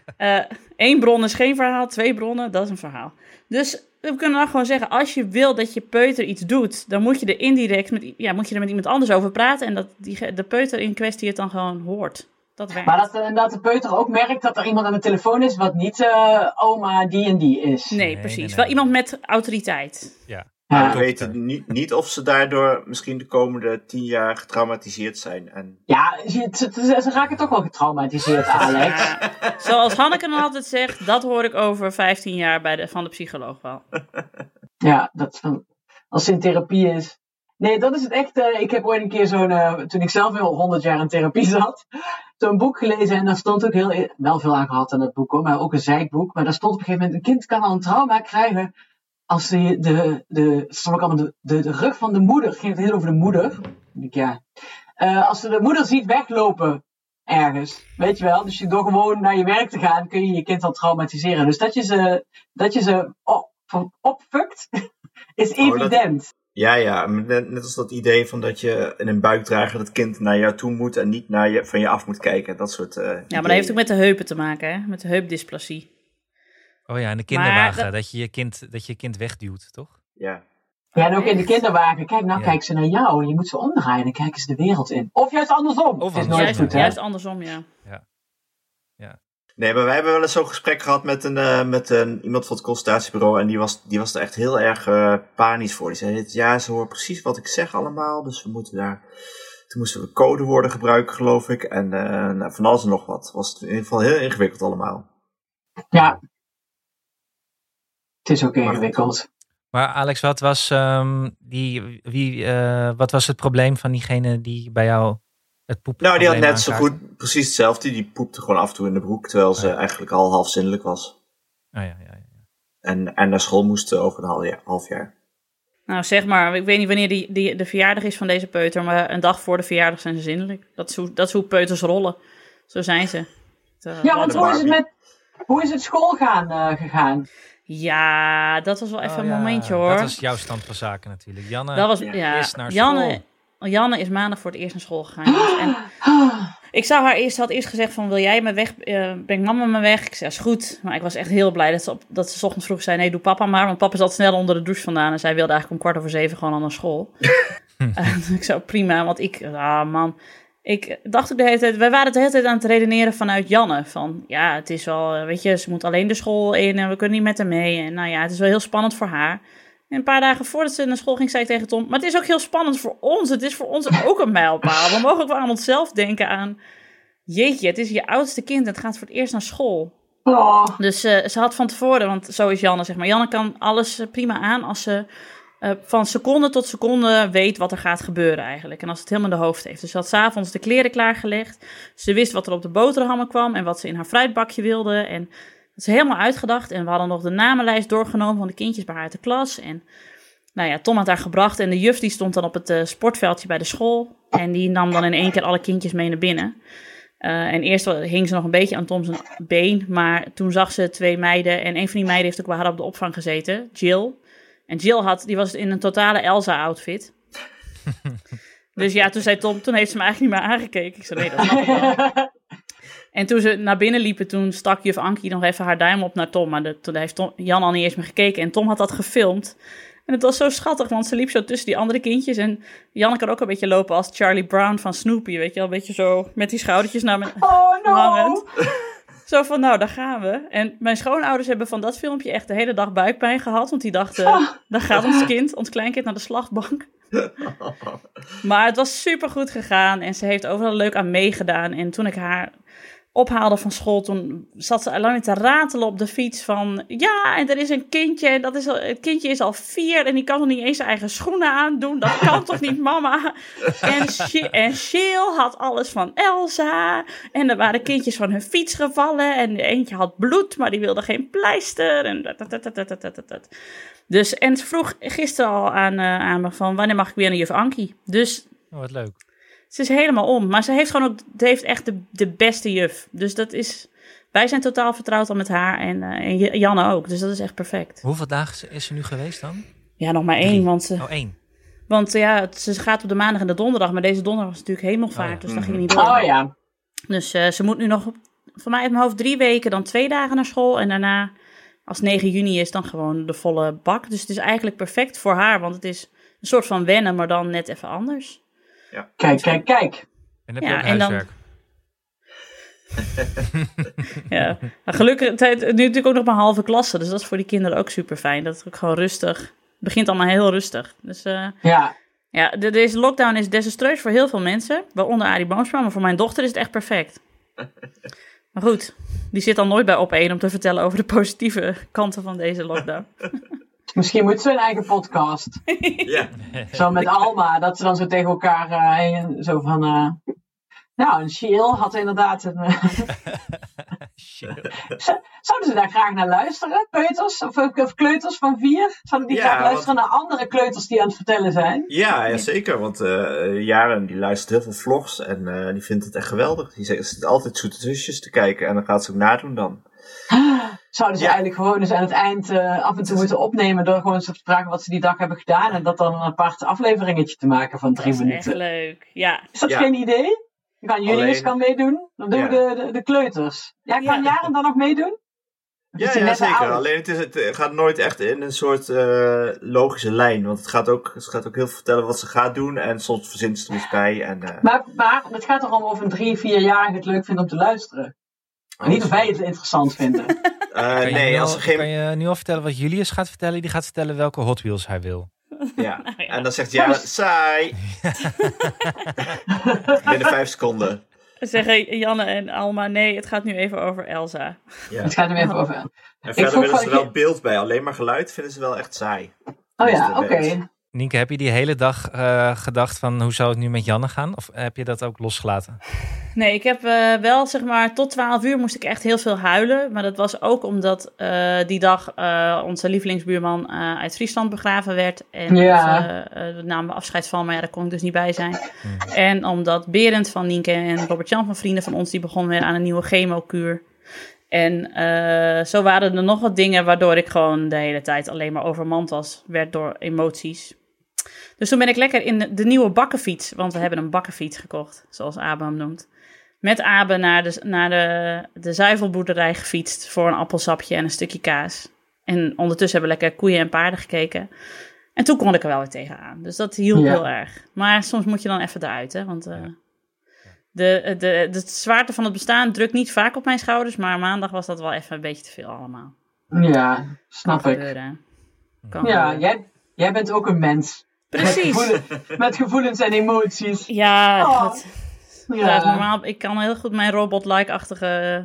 Eén uh, bron is geen verhaal, twee bronnen, dat is een verhaal. Dus we kunnen dan gewoon zeggen, als je wil dat je peuter iets doet, dan moet je er indirect met, ja, moet je er met iemand anders over praten en dat die, de peuter in kwestie het dan gewoon hoort. Dat werkt. Maar dat, dat de peuter ook merkt dat er iemand aan de telefoon is wat niet uh, oma die en die is. Nee, nee precies. Nee, nee. Wel iemand met autoriteit. Ja. Ja. We weten niet, niet of ze daardoor misschien de komende tien jaar getraumatiseerd zijn. En... Ja, ze, ze, ze raken toch wel getraumatiseerd, Alex. Ja. Zoals Hanneke dan altijd zegt, dat hoor ik over vijftien jaar bij de, van de psycholoog wel. Ja, dat van, als ze in therapie is. Nee, dat is het echt. Uh, ik heb ooit een keer zo'n, uh, toen ik zelf al honderd jaar in therapie zat, zo'n boek gelezen en daar stond ook heel, wel veel aan gehad aan dat boek hoor, maar ook een zeikboek. Maar daar stond op een gegeven moment, een kind kan al een trauma krijgen als de, de, de, stond ook allemaal de, de, de rug van de moeder, het ging het heel over de moeder. Ik, ja. uh, als ze de moeder ziet weglopen ergens, weet je wel. Dus je, door gewoon naar je werk te gaan, kun je je kind al traumatiseren. Dus dat je ze, dat je ze op, opfukt, is evident. Oh, dat... Ja, ja, net, net als dat idee van dat je in een buikdrager het kind naar jou toe moet en niet naar je, van je af moet kijken. Dat soort uh, Ja, maar ideeën. Dat heeft ook met de heupen te maken, hè? Met de heupdysplasie. Oh ja, en de kinderwagen, dat... dat je je kind, dat je kind wegduwt, toch? Ja. Ja, en ook in de kinderwagen. Kijk, nou ja. kijken ze naar jou. Je moet ze omdraaien, dan kijken ze de wereld in. Of juist andersom. Of het is andersom. nooit goed, hè? Juist andersom, ja. Ja. Ja. Nee, maar wij hebben wel eens zo'n gesprek gehad met een, uh, met een iemand van het consultatiebureau. En die was, die was er echt heel erg uh, panisch voor. Die zei, ja, ze horen precies wat ik zeg allemaal. Dus we moeten daar... Toen moesten we codewoorden gebruiken, geloof ik. En uh, nou, van alles en nog wat. Was het in ieder geval heel ingewikkeld allemaal. Ja. Het is ook ingewikkeld. Maar Alex, wat was, um, die, wie, uh, wat was het probleem van diegene die bij jou het poepen? Nou, die had net zo goed precies hetzelfde. Die poepte gewoon af en toe in de broek, terwijl ze oh, ja. eigenlijk al half zinnelijk was. Oh, ja, ja, ja. En, en naar school moest over een half jaar, half jaar. Nou, zeg maar, ik weet niet wanneer die, die, de verjaardag is van deze peuter, maar een dag voor de verjaardag zijn ze zinnelijk. Dat is hoe, dat is hoe peuters rollen. Zo zijn ze. Uh, ja, want hoe is het met, hoe is het school gaan, uh, gegaan? Ja, dat was wel even oh, een ja. momentje hoor. Dat was jouw stand van zaken natuurlijk. Janne dat was, ja. is naar Janne, school. Janne is maandag voor het eerst naar school gegaan. En ik zou haar eerst, had eerst gezegd van, wil jij me weg, uh, breng mama me weg? Ik zei, is goed. Maar ik was echt heel blij dat ze, op, dat ze 's ochtends vroeg zei, nee, doe papa maar. Want papa zat snel onder de douche vandaan. En zij wilde eigenlijk om kwart over zeven gewoon al naar school. En ik zei, prima, want ik, ah man... Ik dacht ook de hele tijd, wij waren de hele tijd aan het redeneren vanuit Janne. Van ja, het is wel, weet je, ze moet alleen de school in en we kunnen niet met haar mee. En nou ja, het is wel heel spannend voor haar. En een paar dagen voordat ze naar school ging, zei ik tegen Tom, maar het is ook heel spannend voor ons. Het is voor ons ook een mijlpaal. We mogen ook wel aan onszelf denken aan, jeetje, het is je oudste kind en het gaat voor het eerst naar school. Oh. Dus uh, ze had van tevoren, want zo is Janne, zeg maar. Janne kan alles prima aan als ze... Uh, van seconde tot seconde weet wat er gaat gebeuren eigenlijk. En als het helemaal in de hoofd heeft. Dus ze had 's avonds de kleren klaargelegd. Ze wist wat er op de boterhammen kwam. En wat ze in haar fruitbakje wilde. En dat is helemaal uitgedacht. En we hadden nog de namenlijst doorgenomen van de kindjes bij haar uit de klas. En nou ja, Tom had haar gebracht. En de juf die stond dan op het uh, sportveldje bij de school. En die nam dan in één keer alle kindjes mee naar binnen. Uh, en eerst hing ze nog een beetje aan Tom zijn been. Maar toen zag ze twee meiden. En een van die meiden heeft ook bij haar op de opvang gezeten. Jill. En Jill had, die was in een totale Elsa-outfit. Dus ja, toen zei Tom, toen heeft ze me eigenlijk niet meer aangekeken. Ik zei, nee, dat snap ik wel. En toen ze naar binnen liepen, toen stak juf Ankie nog even haar duim op naar Tom. Maar de, toen heeft Tom, Jan al niet eens meer gekeken. En Tom had dat gefilmd. En het was zo schattig, want ze liep zo tussen die andere kindjes. En Janne kan ook een beetje lopen als Charlie Brown van Snoopy, weet je wel. Een beetje zo met die schoudertjes naar me oh, no. hangend. Zo van, nou, daar gaan we. En mijn schoonouders hebben van dat filmpje echt de hele dag buikpijn gehad. Want die dachten, oh. daar gaat ons kind, ons kleinkind, naar de slagbank. Maar het was super goed gegaan. En ze heeft overal leuk aan meegedaan. En toen ik haar ophaalde van school, toen zat ze lang te ratelen op de fiets van... Ja, en er is een kindje, en dat is al, het kindje is al vier... en die kan nog niet eens zijn eigen schoenen aandoen. Dat kan toch niet, mama? En, en Jill had alles van Elsa. En er waren kindjes van hun fiets gevallen. En eentje had bloed, maar die wilde geen pleister. En dat, dat, dat, dat, dat, dat. Dus, en ze vroeg gisteren al aan, uh, aan me van... wanneer mag ik weer naar juf Ankie? Dus... Oh, wat leuk. Ze is helemaal om. Maar ze heeft gewoon ook, ze heeft echt de, de beste juf. Dus dat is, wij zijn totaal vertrouwd al met haar en, uh, en Janne ook. Dus dat is echt perfect. Hoeveel dagen is ze nu geweest dan? Ja, nog maar één. Drie. Want, oh, één. Want ja, het, ze gaat op de maandag en de donderdag. Maar deze donderdag was natuurlijk hemelvaart. Oh, ja. Dus dat ging niet door. Oh ja. Dus uh, ze moet nu nog, voor mij uit mijn hoofd, drie weken, dan twee dagen naar school. En daarna, als negen juni is, dan gewoon de volle bak. Dus het is eigenlijk perfect voor haar. Want het is een soort van wennen, maar dan net even anders. Ja. Kijk, kijk, kijk. En heb je ja, ook huiswerk. Dan... ja, maar gelukkig, het, nu natuurlijk ook nog maar halve klasse. Dus dat is voor die kinderen ook super fijn. Dat het ook gewoon rustig, het begint allemaal heel rustig. Dus uh, ja. Ja, de, deze lockdown is desastreus voor heel veel mensen. Waaronder Arie Boomsma, maar voor mijn dochter is het echt perfect. Maar goed, die zit dan nooit bij Op één om te vertellen over de positieve kanten van deze lockdown. Misschien moet ze een eigen podcast. Ja. Zo met Alma, dat ze dan zo tegen elkaar uh, zo van... Uh, nou, een Shiel had inderdaad een... Uh, Zouden ze daar graag naar luisteren? Peuters of, of kleuters van vier? Zouden die ja, graag luisteren want... naar andere kleuters die aan het vertellen zijn? Ja, ja zeker. Want uh, Jaren die luistert heel veel vlogs en uh, die vindt het echt geweldig. Die zit altijd Zoete Zusjes te kijken en dan gaat ze ook nadoen dan. Zouden ze ja. eigenlijk gewoon eens aan het eind uh, af en toe moeten opnemen door gewoon eens te vragen wat ze die dag hebben gedaan en dat dan een apart afleveringetje te maken van drie minuten. Dat is echt leuk, ja. Is dat ja. geen idee? Gaan jullie eens kan meedoen? Dan doen ja. we de, de, de kleuters. Ja, kan ja. Jaren dan nog meedoen? Ja, ja zeker. Oud? Alleen het, is, het gaat nooit echt in een soort uh, logische lijn. Want het gaat, ook, het gaat ook heel veel vertellen wat ze gaat doen. En soms verzint ze er iets bij. En, uh... maar, maar het gaat toch allemaal of een drie, vierjarige het leuk vindt om te luisteren. Oh, niet of wij het interessant vinden. uh, kan, nee, je als al, geen... kan je nu al vertellen wat Julius gaat vertellen? Die gaat vertellen welke Hot Wheels hij wil. Ja, nou ja. En dan zegt Jaren, saai. Binnen vijf seconden. Zeggen Janne en Alma, nee, het gaat nu even over Elsa. Ja. Het gaat nu even over Elsa. En verder willen ze wel je... beeld bij, alleen maar geluid vinden ze wel echt saai. Oh ja, oké. Okay. Nienke, heb je die hele dag uh, gedacht van hoe zou het nu met Janne gaan? Of heb je dat ook losgelaten? Nee, ik heb uh, wel zeg maar tot twaalf uur moest ik echt heel veel huilen. Maar dat was ook omdat uh, die dag uh, onze lievelingsbuurman uh, uit Friesland begraven werd. En ja. uh, uh, namen we afscheid van, maar ja, daar kon ik dus niet bij zijn. Hmm. En omdat Berend van Nienke en Robert-Jan van vrienden van ons, die begonnen weer aan een nieuwe chemokuur. En uh, zo waren er nog wat dingen waardoor ik gewoon de hele tijd alleen maar overmand was. Werd door emoties. Dus toen ben ik lekker in de, de nieuwe bakkenfiets, want we hebben een bakkenfiets gekocht, zoals Abe hem noemt. Met Abe naar de, naar de, de zuivelboerderij gefietst voor een appelsapje en een stukje kaas. En ondertussen hebben we lekker koeien en paarden gekeken. En toen kon ik er wel weer tegenaan. Dus dat hielp ja. heel erg. Maar soms moet je dan even eruit, hè. Want uh, de, de, de, de zwaarte van het bestaan drukt niet vaak op mijn schouders. Maar maandag was dat wel even een beetje te veel allemaal. Ja, snap kan ik. Gebeuren. Kan ja, gebeuren. Jij, jij bent ook een mens. Precies. Met, gevoelens, met gevoelens en emoties. Ja, oh. dat, ja. dat is normaal. Ik kan heel goed mijn robot-like-achtige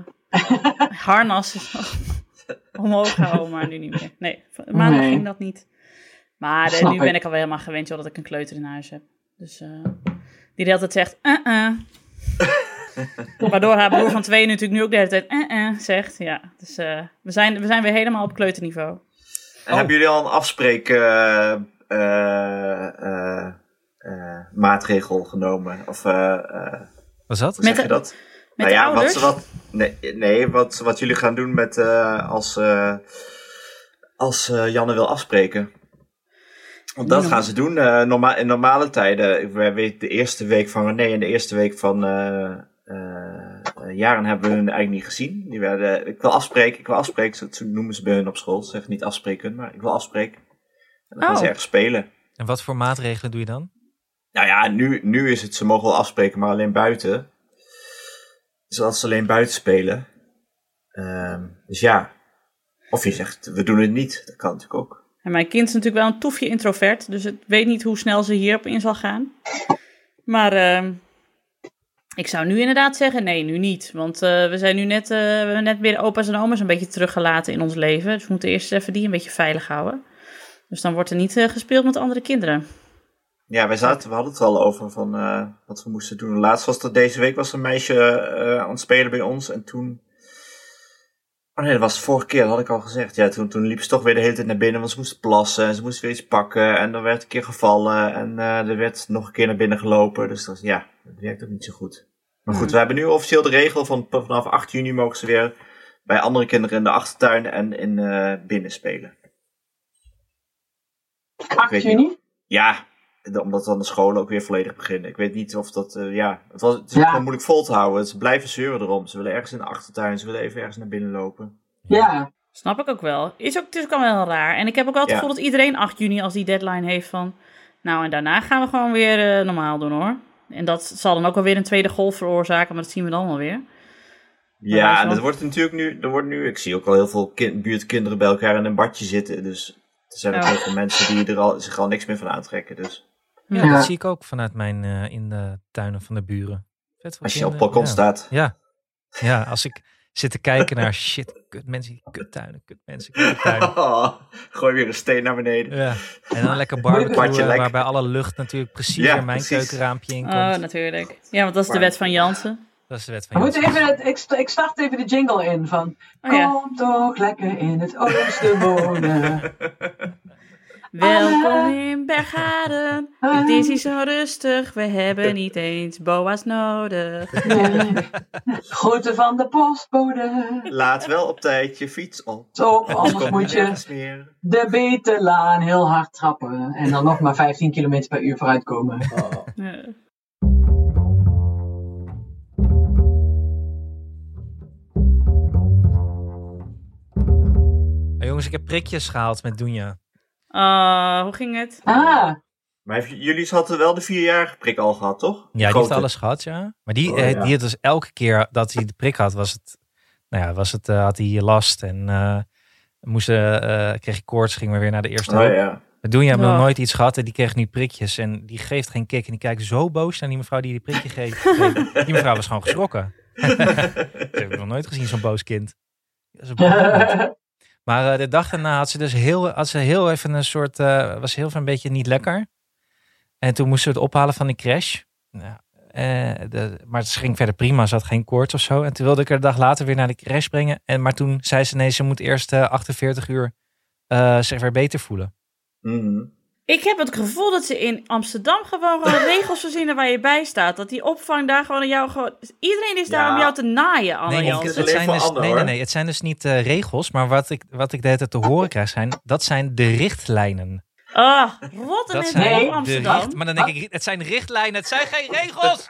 harnas omhoog houden, maar nu niet meer. Nee, maandag nee. ging dat niet. Maar de, nu ben ik alweer helemaal gewend joh, dat ik een kleuter in huis heb. Dus uh, die de hele tijd zegt, uh-uh. Waardoor haar broer van twee natuurlijk nu ook de hele tijd uh-uh zegt. Ja, dus uh, we, zijn, we zijn weer helemaal op kleuterniveau. En oh. hebben jullie al een afspreek... Uh... Uh, uh, uh, maatregel genomen. Of, uh, uh, wat is dat? Hoe zeg je dat? Met nou de ja, ouders? Wat, wat, nee, nee wat, wat jullie gaan doen met uh, als, uh, als uh, Janne wil afspreken. Want dat ja. gaan ze doen. Uh, norma- in normale tijden, ik weet de eerste week van René en de eerste week van uh, uh, Jaren hebben we hun eigenlijk niet gezien. Die werden, ik wil afspreken, ik wil afspreken. Zo noemen ze bij hun op school. Ze zeggen niet afspreken, maar ik wil afspreken. En dan gaan oh. ze ergens spelen. En wat voor maatregelen doe je dan? Nou ja, nu, nu is het, ze mogen wel afspreken, maar alleen buiten. Dus als ze alleen buiten spelen. Um, dus ja. Of je zegt, we doen het niet. Dat kan natuurlijk ook. En mijn kind is natuurlijk wel een toefje introvert. Dus ik weet niet hoe snel ze hierop in zal gaan. Maar uh, ik zou nu inderdaad zeggen, nee, nu niet. Want uh, we zijn nu net, uh, we hebben net weer opa's en oma's een beetje teruggelaten in ons leven. Dus we moeten eerst even die een beetje veilig houden. Dus dan wordt er niet uh, gespeeld met andere kinderen. Ja, wij zaten, we hadden het er al over van uh, wat we moesten doen. Laatst was er deze week was een meisje uh, aan het spelen bij ons. En toen... Oh nee, dat was de vorige keer, dat had ik al gezegd. Ja, toen, toen liep ze toch weer de hele tijd naar binnen, want ze moest plassen. En ze moest weer iets pakken. En dan werd een keer gevallen. En uh, er werd nog een keer naar binnen gelopen. Dus dat, ja, dat werkt ook niet zo goed. Maar goed, we hebben nu officieel de regel van vanaf acht juni mogen ze weer bij andere kinderen in de achtertuin en in uh, binnen spelen. acht juni? Ja, omdat dan de scholen ook weer volledig beginnen. Ik weet niet of dat, uh, ja, het, was, het is ja. gewoon moeilijk vol te houden. Ze blijven zeuren erom. Ze willen ergens in de achtertuin, ze willen even ergens naar binnen lopen. Ja. Snap ik ook wel. Is ook, het is ook wel heel raar. En ik heb ook wel het ja. gevoel dat iedereen acht juni als die deadline heeft van... Nou, en daarna gaan we gewoon weer uh, normaal doen, hoor. En dat zal dan ook wel weer een tweede golf veroorzaken, maar dat zien we dan wel weer. Ja, en dat wordt natuurlijk nu, er wordt nu... Ik zie ook al heel veel kind, buurtkinderen bij elkaar in een badje zitten. Dus er zijn ook ja. heel veel mensen die er al, zich al niks meer van aantrekken. Dus. Ja, ja, dat zie ik ook vanuit mijn... Uh, in de tuinen van de buren. Vet als je kinderen. Op het balkon ja. staat. Ja. ja, als ik... zit te kijken naar shit, kut mensen, kuttuinen, kut mensen, kuttuinen. Oh, gooi weer een steen naar beneden. Ja. En dan lekker barbecue, uh, waarbij alle lucht natuurlijk precies ja, in mijn precies. keukenraampje in komt. Oh, natuurlijk. Ja, want dat is de wet van Jansen. Dat is de wet van Jansen. We moeten even het, ik, ik start even de jingle in van... Oh, ja. Kom toch lekker in het oosten wonen. Welkom in Berghaden. Het is hier zo rustig. We hebben niet eens boa's nodig. Nee. Groeten van de postbode. Laat wel op tijd je fiets op. Zo, anders moet je de Betelaan heel hard trappen. En dan nog maar vijftien kilometer per uur vooruitkomen. Oh. Ja. Hey, jongens, ik heb prikjes gehaald met Doenja. Uh, hoe ging het? Ah. Maar jullie hadden wel de vierjarige prik al gehad, toch? Ja, die heeft alles gehad, ja. Maar die, oh, ja. die had dus elke keer dat hij de prik had, was het, nou ja, was het, uh, had hij last en uh, moest, uh, kreeg hij koorts, ging we weer naar de eerste. Oh, ja. We doen, je hebt nog nooit iets gehad en die kreeg nu prikjes en die geeft geen kick en die kijkt zo boos naar die mevrouw die die prikje geeft. Die mevrouw was gewoon geschrokken. Ik heb nog nooit gezien, zo'n boos kind. Dat is een boos Maar uh, de dag daarna had ze dus heel, had ze heel even een soort, uh, was heel even een beetje niet lekker. En toen moesten we het ophalen van die crash. Nou, uh, de, maar het ging verder prima, ze had geen koorts of zo. En toen wilde ik er de dag later weer naar de crash brengen. En, maar toen zei ze nee, ze moet eerst uh, achtenveertig uur uh, zich weer beter voelen. Mm-hmm. Ik heb het gevoel dat ze in Amsterdam gewoon, gewoon regels verzinnen waar je bij staat. Dat die opvang daar gewoon aan jou gewoon... Iedereen is daar ja. om jou te naaien, Anne nee, Jansen. Het zijn dus, Anne, nee, nee, nee. Het zijn dus niet uh, regels, maar wat ik, wat ik de hele tijd te horen krijg zijn... Dat zijn de richtlijnen. Ah, oh, rot en het nee, Amsterdam. Richt, maar dan denk ik, het zijn richtlijnen, het zijn geen regels.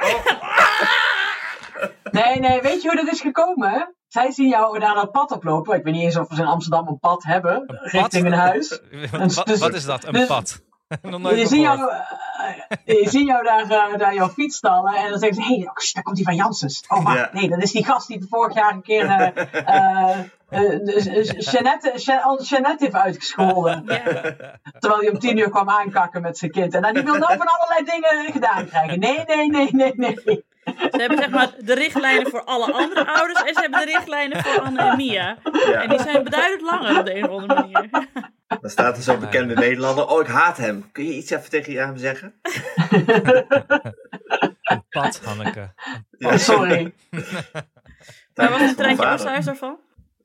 Nee, nee, weet je hoe dat is gekomen? Zij zien jou daar dat pad oplopen. Ik weet niet eens of we in Amsterdam een pad hebben. Een richting pad? een huis. Wat, dus, wat is dat, een dus, pad? Je ziet jou, uh, je ziet jou daar, uh, daar jouw fiets stallen en dan zeggen ze, hé, hey, daar komt die van Janssens. Oh, wacht, yeah. nee, dat is die gast die vorig jaar een keer uh, uh, uh, Jeannette, Jeannette heeft uitgescholden. Yeah. Terwijl hij om tien uur kwam aankakken met zijn kind. En dan die wil nou van allerlei dingen gedaan krijgen. Nee, nee, nee, nee, nee. Ze hebben zeg maar de richtlijnen voor alle andere ouders en ze hebben de richtlijnen voor Anne en Mia. Ja. En die zijn beduidend langer op de een of andere manier. Dan staat er zo'n bekende Nederlander. Oh, ik haat hem. Kun je iets even tegen hem zeggen? Een pad, Hanneke. Een pad. Sorry. Maar wat is het treintje Oosthuis daarvan?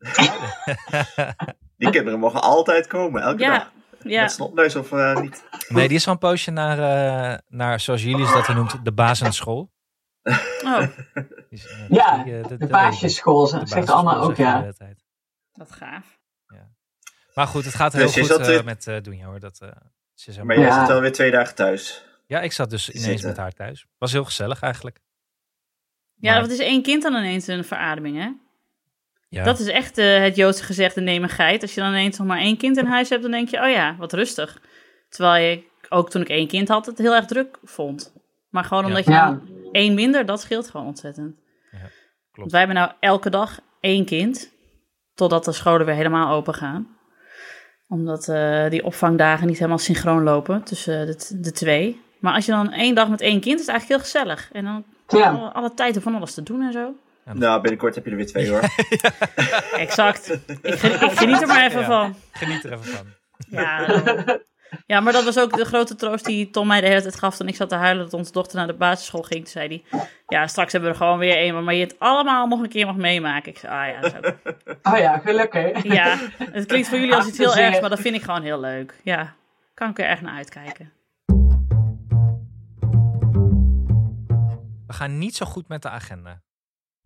Die kinderen mogen altijd komen, elke ja. dag. Ja. Met snotneus of uh, niet? Nee, die is van een poosje naar, uh, naar, zoals jullie dat noemt, de basisschool. Oh. Dus, uh, ja, die, uh, de, de basisschool, zegt Anna ook, ja. Wat gaaf. Ja. Maar goed, het gaat heel dus goed uh, met uh, Doenja, hoor. Dat, uh, ze maar jij ja. zit alweer twee dagen thuis. Ja, ik zat dus ineens Zitten. met haar thuis. Was heel gezellig eigenlijk. Ja, maar... dat is één kind dan ineens een verademing, hè? Ja. Dat is echt uh, het Joodse gezegde nemen geit. Als je dan ineens nog maar één kind in huis hebt, dan denk je, oh ja, wat rustig. Terwijl je, ook toen ik één kind had, het heel erg druk vond. Maar gewoon omdat ja. je dan ja. één minder, dat scheelt gewoon ontzettend. Ja, klopt. Want wij hebben nou elke dag één kind, totdat de scholen weer helemaal open gaan. Omdat uh, die opvangdagen niet helemaal synchroon lopen tussen de, de twee. Maar als je dan één dag met één kind, is het eigenlijk heel gezellig. En dan ja. alle, alle tijd om van alles te doen en zo. Ja, nou, binnenkort heb je er weer twee, hoor. ja. Exact. Ik, gen, ik geniet er maar even ja, van. Geniet er even van. Ja, dan, ja, maar dat was ook de grote troost die Tom mij de hele tijd gaf toen ik zat te huilen dat onze dochter naar de basisschool ging. Toen zei hij, ja, straks hebben we er gewoon weer één, maar je het allemaal nog een keer mag meemaken. Ik zei, ah ja, dat is ook... Oh ja, gelukkig. Ja, het klinkt voor jullie als iets heel ergs, maar dat vind ik gewoon heel leuk. Ja, kan ik er echt naar uitkijken. We gaan niet zo goed met de agenda.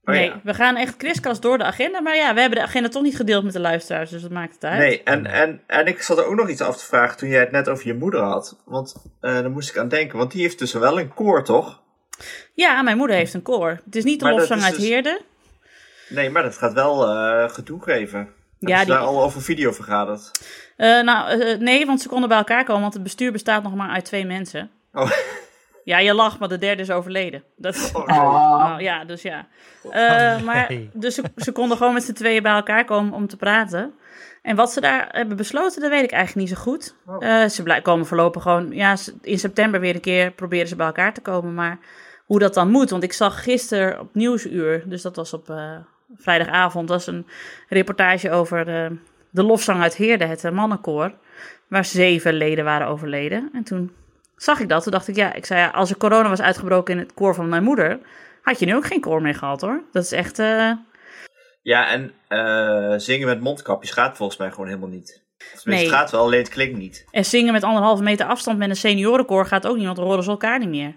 Oh, nee, ja. we gaan echt kriskras door de agenda. Maar ja, we hebben de agenda toch niet gedeeld met de luisteraars, dus dat maakt het uit. Nee, en, en, en ik zat er ook nog iets af te vragen toen jij het net over je moeder had. Want uh, daar moest ik aan denken, want die heeft dus wel een koor, toch? Ja, mijn moeder heeft een koor. Het is niet de lofzang uit dus... Heerde. Nee, maar dat gaat wel uh, gedoe geven. Hebben ja, ze die... daar al over video vergaderd? Uh, nou, uh, nee, want ze konden bij elkaar komen, want het bestuur bestaat nog maar uit twee mensen. Oh. Ja, je lacht, maar de derde is overleden. Dat... Oh, nee. oh, ja, dus ja. Uh, oh, nee. Maar, dus ze, ze konden gewoon met z'n tweeën bij elkaar komen om te praten. En wat ze daar hebben besloten, dat weet ik eigenlijk niet zo goed. Uh, ze blij- komen voorlopig gewoon... Ja, in september weer een keer proberen ze bij elkaar te komen. Maar hoe dat dan moet, want ik zag gisteren op Nieuwsuur... Dus dat was op uh, vrijdagavond, was een reportage over de, de lofzang uit Heerde, het mannenkoor. Waar zeven leden waren overleden. En toen... zag ik dat, toen dacht ik, ja, ik zei, ja, als er corona was uitgebroken in het koor van mijn moeder, had je nu ook geen koor meer gehad, hoor. Dat is echt... Uh... Ja, en uh, zingen met mondkapjes gaat volgens mij gewoon helemaal niet. Of nee. Het gaat wel, alleen het klinkt niet. En zingen met anderhalve meter afstand met een seniorenkoor gaat ook niet, want dan horen ze elkaar niet meer.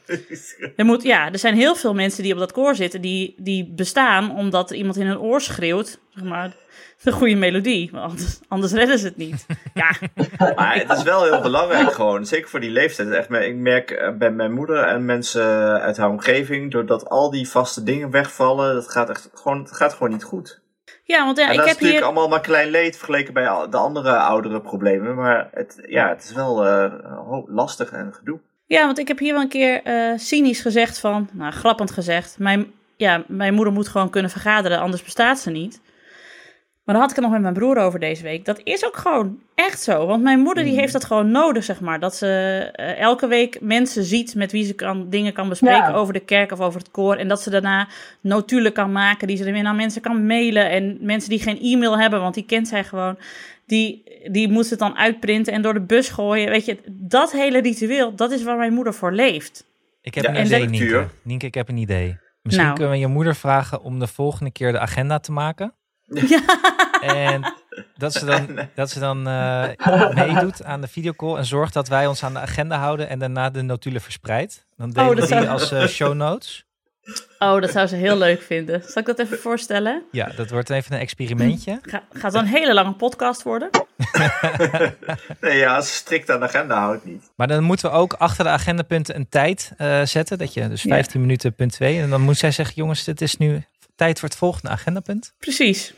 er, moet, ja, er zijn heel veel mensen die op dat koor zitten, die, die bestaan omdat er iemand in hun oor schreeuwt, zeg maar... de goede melodie, want anders, anders redden ze het niet. Ja. Maar het is wel heel belangrijk gewoon, zeker voor die leeftijd. Echt, ik merk bij mijn moeder en mensen uit haar omgeving, doordat al die vaste dingen wegvallen, dat gaat echt gewoon, het gaat gewoon niet goed. Ja, want ja, en ik dat heb is natuurlijk hier... allemaal maar klein leed vergeleken bij de andere oudere problemen, maar het, ja, het is wel uh, lastig en gedoe. Ja, want ik heb hier wel een keer uh, cynisch gezegd van, nou grappend gezegd, mijn, ja, mijn moeder moet gewoon kunnen vergaderen, anders bestaat ze niet. Maar dan had ik het nog met mijn broer over deze week. Dat is ook gewoon echt zo. Want mijn moeder die heeft dat gewoon nodig, zeg maar. Dat ze uh, elke week mensen ziet met wie ze kan, dingen kan bespreken ja. over de kerk of over het koor. En dat ze daarna notulen kan maken die ze er weer naar mensen kan mailen. En mensen die geen e-mail hebben, want die kent zij gewoon. Die, die moet ze dan uitprinten en door de bus gooien. Weet je, dat hele ritueel, dat is waar mijn moeder voor leeft. Ik heb ja, een idee, Nienke. Nienke, ik heb een idee. Misschien nou. kunnen we je moeder vragen om de volgende keer de agenda te maken. Ja. En dat ze dan, dat ze dan uh, meedoet aan de videocall en zorgt dat wij ons aan de agenda houden en daarna de notulen verspreidt. Dan delen oh, we die zou... als uh, show notes. Oh, dat zou ze heel leuk vinden. Zal ik dat even voorstellen? Ja, dat wordt even een experimentje. Ga, gaat dan een hele lange podcast worden? Nee, ja, als ze strikt aan de agenda houdt niet. Maar dan moeten we ook achter de agendapunten een tijd uh, zetten. Dat je dus vijftien ja. minuten punt twee. En dan moet zij zeggen, jongens, dit is nu tijd voor het volgende agendapunt. Precies.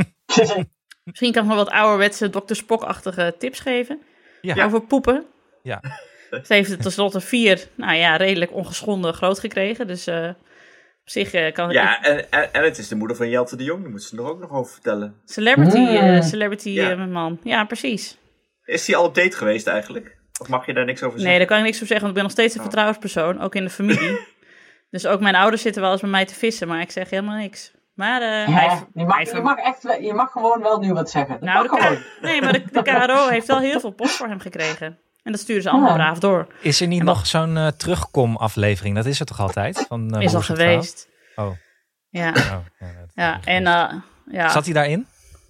Misschien kan ik nog wat ouderwetse dokter Spock-achtige tips geven. Ja. Over poepen. Ja. Ze heeft het tenslotte vier, nou ja, redelijk ongeschonden groot gekregen. Dus uh, op zich uh, kan ik... Ja, en, en, en het is de moeder van Jelte de Jong. Daar moet ze er ook nog over vertellen. Celebrity, uh, celebrity ja. uh, man. Ja, precies. Is die al op date geweest eigenlijk? Of mag je daar niks over zeggen? Nee, daar kan ik niks over zeggen, want ik ben nog steeds een oh. vertrouwenspersoon. Ook in de familie. Dus ook mijn ouders zitten wel eens bij mij te vissen, maar ik zeg helemaal niks. Maar uh, ja, hij, je, mag, hij, je, mag echt, je mag gewoon wel nu wat zeggen. Dat nou, mag de gewoon. K- nee, maar de, de K R O heeft wel heel veel post voor hem gekregen. En dat sturen ze allemaal ja. braaf door. Is er niet en nog wat... zo'n uh, terugkom-aflevering? Dat is er toch altijd? Van, uh, is al geweest. Oh. Ja. Oh, ja, ja en uh, ja. Zat hij daarin?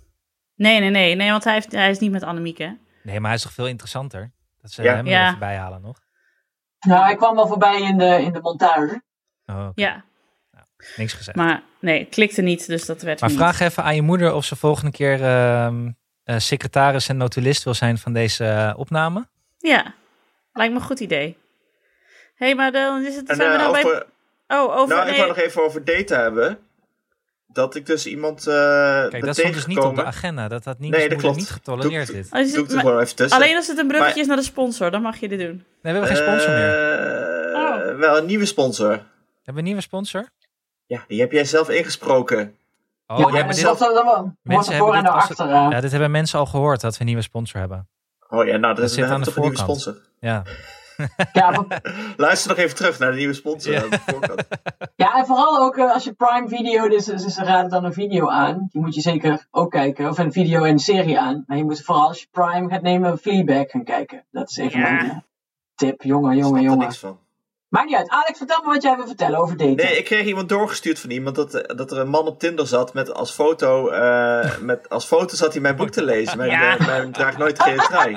Nee, nee, nee. nee want hij, heeft, hij is niet met Annemiek, hè? Nee, maar hij is toch veel interessanter? Dat ze ja. hem ja. er even bij halen nog. Nou, hij kwam wel voorbij in de, in de montage. Oh, okay. Ja. Nou, niks gezegd. Maar nee, het klikte niet, dus dat werd Maar niet. vraag even aan je moeder of ze volgende keer uh, uh, secretaris en notulist wil zijn van deze uh, opname. Ja, lijkt me een goed idee. Hé, hey, maar dan is het... En, zijn uh, we nou over, bij... Oh, over... Nou, nee. ik wil nog even over data hebben. Dat ik dus iemand uh, Kijk, dat stond dus niet op de agenda. Dat had niet, nee, dat klopt. niet getolereerd dit. Oh, Doe ik er gewoon even tussen. Alleen als het een bruggetje maar, is naar de sponsor, dan mag je dit doen. Nee, we hebben geen sponsor uh, meer. Oh. Wel een nieuwe sponsor. Hebben we een nieuwe sponsor? Ja, die heb jij zelf ingesproken. Oh, ja, ja, maar dit, dat wel. mensen hebben dit, als, ja, dit hebben mensen al gehoord, dat we een nieuwe sponsor hebben. Oh ja, nou, dat, dat is zit aan de toch een nieuwe sponsor. Ja. Ja, maar... Luister nog even terug naar de nieuwe sponsor. Ja, aan de voorkant. Ja, en vooral ook uh, als je Prime Video, dus, dus ze raden dan een video aan. Die moet je zeker ook kijken. Of een video en een serie aan. Maar je moet vooral als je Prime gaat nemen, Fleabag gaan kijken. Dat is even ja. mijn uh, tip. Jongen, jongen, jongen. Er niks van. Maakt niet uit. Alex, vertel me wat jij wil vertellen over daten. Nee, ik kreeg iemand doorgestuurd van iemand dat, dat er een man op Tinder zat met als foto, uh, met als foto zat hij mijn boek te lezen. Mijn, ja. mijn, mijn draagt nooit geen trui.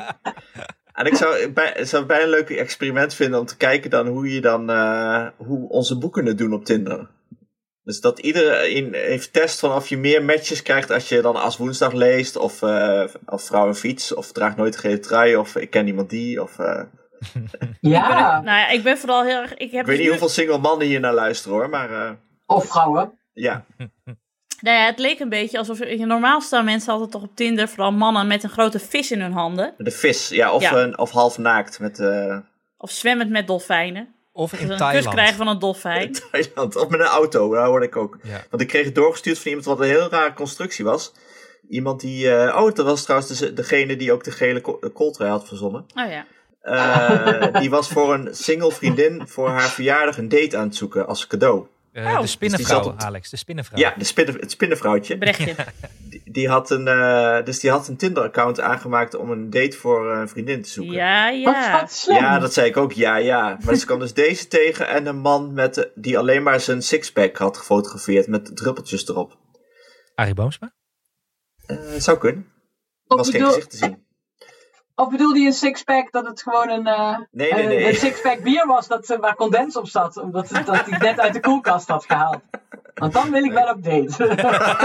En ik zou, bij, zou het bijna een leuk experiment vinden om te kijken dan hoe je dan, uh, hoe onze boeken het doen op Tinder. Dus dat iedereen heeft test van of je meer matches krijgt als je dan As Woensdag leest, of, uh, of Vrouw en Fiets, of Draag nooit de gele trui, of Ik ken iemand die, of... Uh... ja. Ik ben, nou ja, ik ben vooral heel erg... Ik, heb ik weet dus niet nu... hoeveel single mannen hier naar luisteren hoor, maar... Uh... Of vrouwen. Ja. Nou ja, het leek een beetje alsof... Je, normaal staan mensen altijd toch op Tinder, vooral mannen met een grote vis in hun handen. De vis, ja, of, ja. Uh, of half naakt met... Uh... Of zwemmend met dolfijnen. Of in dus Thailand. Een kus krijgen van een dolfijn. In Thailand, of met een auto, daar hoorde ik ook. Ja. Want ik kreeg het doorgestuurd van iemand wat een heel rare constructie was. Iemand die... Uh, oh, dat was trouwens de, degene die ook de gele kooltrui had verzonnen. Oh ja. Uh, die was voor een single vriendin voor haar verjaardag een date aan het zoeken als cadeau. Uh, oh. De spinnenvrouw, dus op... Alex. De spinnenvrouw. Ja, de spinne, het spinnenvrouwtje. Brechtje. Die, die had een, uh, dus die had een Tinder-account aangemaakt om een date voor een vriendin te zoeken. Ja, ja. Wat slim. Ja, dat zei ik ook. Ja, ja. Maar ze kwam dus deze tegen en een man met, die alleen maar zijn sixpack had gefotografeerd met druppeltjes erop. Arie Boomsma? Uh, zou kunnen. Er was geen gezicht te zien. Of bedoelde je een sixpack dat het gewoon een, uh, nee, nee, nee. een, een sixpack bier was dat, waar condens op zat, omdat hij dat die net uit de koelkast had gehaald? Want dan wil ik wel op date.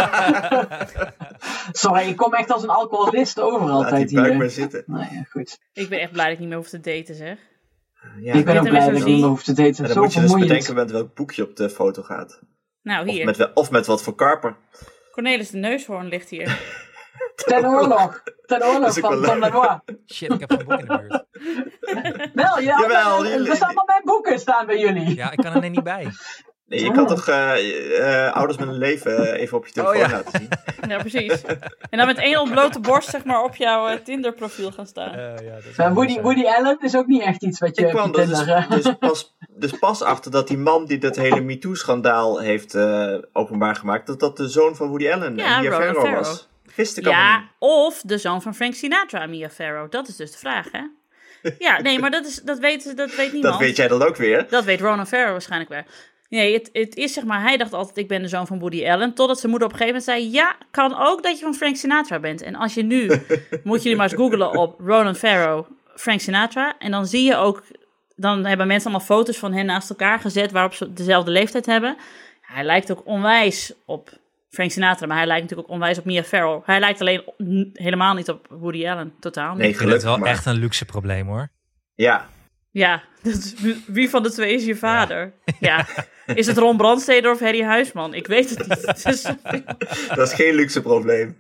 Sorry, ik kom echt als een alcoholist over altijd hier. Laat die buik maar zitten. Nou ja, goed. Ik ben echt blij dat ik niet meer hoef te daten, zeg. Ja, ik ben ook blij dat ik niet meer hoef te daten. En dan moet je dus bedenken met welk boekje op de foto gaat. Nou, hier. Of met, of met wat voor karper. Cornelis de Neushoorn ligt hier. Ten oorlog. Ten oorlog van Tom Lanois. Shit, ik heb geen boek in de buurt. Wel, ja, Jawel, er staan allemaal mijn boeken staan bij jullie. Ja, ik kan er net niet bij. Nee, je kan toch uh, uh, Ouders met een leven even op je telefoon oh, ja. laten zien. Ja, precies. En dan met één ontblote borst zeg maar op jouw uh, Tinder profiel gaan staan. Uh, ja, dat is ja, Woody, Woody Allen is ook niet echt iets wat je... Ik kwam dus, dus, pas, dus pas achter dat die man die dat hele MeToo-schandaal heeft uh, openbaar gemaakt, dat dat de zoon van Woody Allen, ja, Mia Farrow Farrow was. Wist ik ja, niet. Of de zoon van Frank Sinatra, Mia Farrow. Dat is dus de vraag, hè? Ja, nee, maar dat, is, dat, weet, dat weet niemand. Dat weet jij dan ook weer? Dat weet Ronan Farrow waarschijnlijk weer. Nee, het, het is zeg maar, hij dacht altijd, ik ben de zoon van Woody Allen. Totdat zijn moeder op een gegeven moment zei, ja, kan ook dat je van Frank Sinatra bent. En als je nu, moet je nu maar eens googlen op Ronan Farrow, Frank Sinatra. En dan zie je ook, dan hebben mensen allemaal foto's van hen naast elkaar gezet, waarop ze dezelfde leeftijd hebben. Hij lijkt ook onwijs op Frank Sinatra, maar hij lijkt natuurlijk ook onwijs op Mia Farrow. Hij lijkt alleen helemaal niet op Woody Allen, totaal niet. Nee, ik vind het wel maar. echt een luxe probleem, hoor. Ja. Ja, dus wie van de twee is je vader? Ja. ja. Is het Ron Brandsteder of Harry Huisman? Ik weet het niet. Het is... Dat is geen luxe probleem.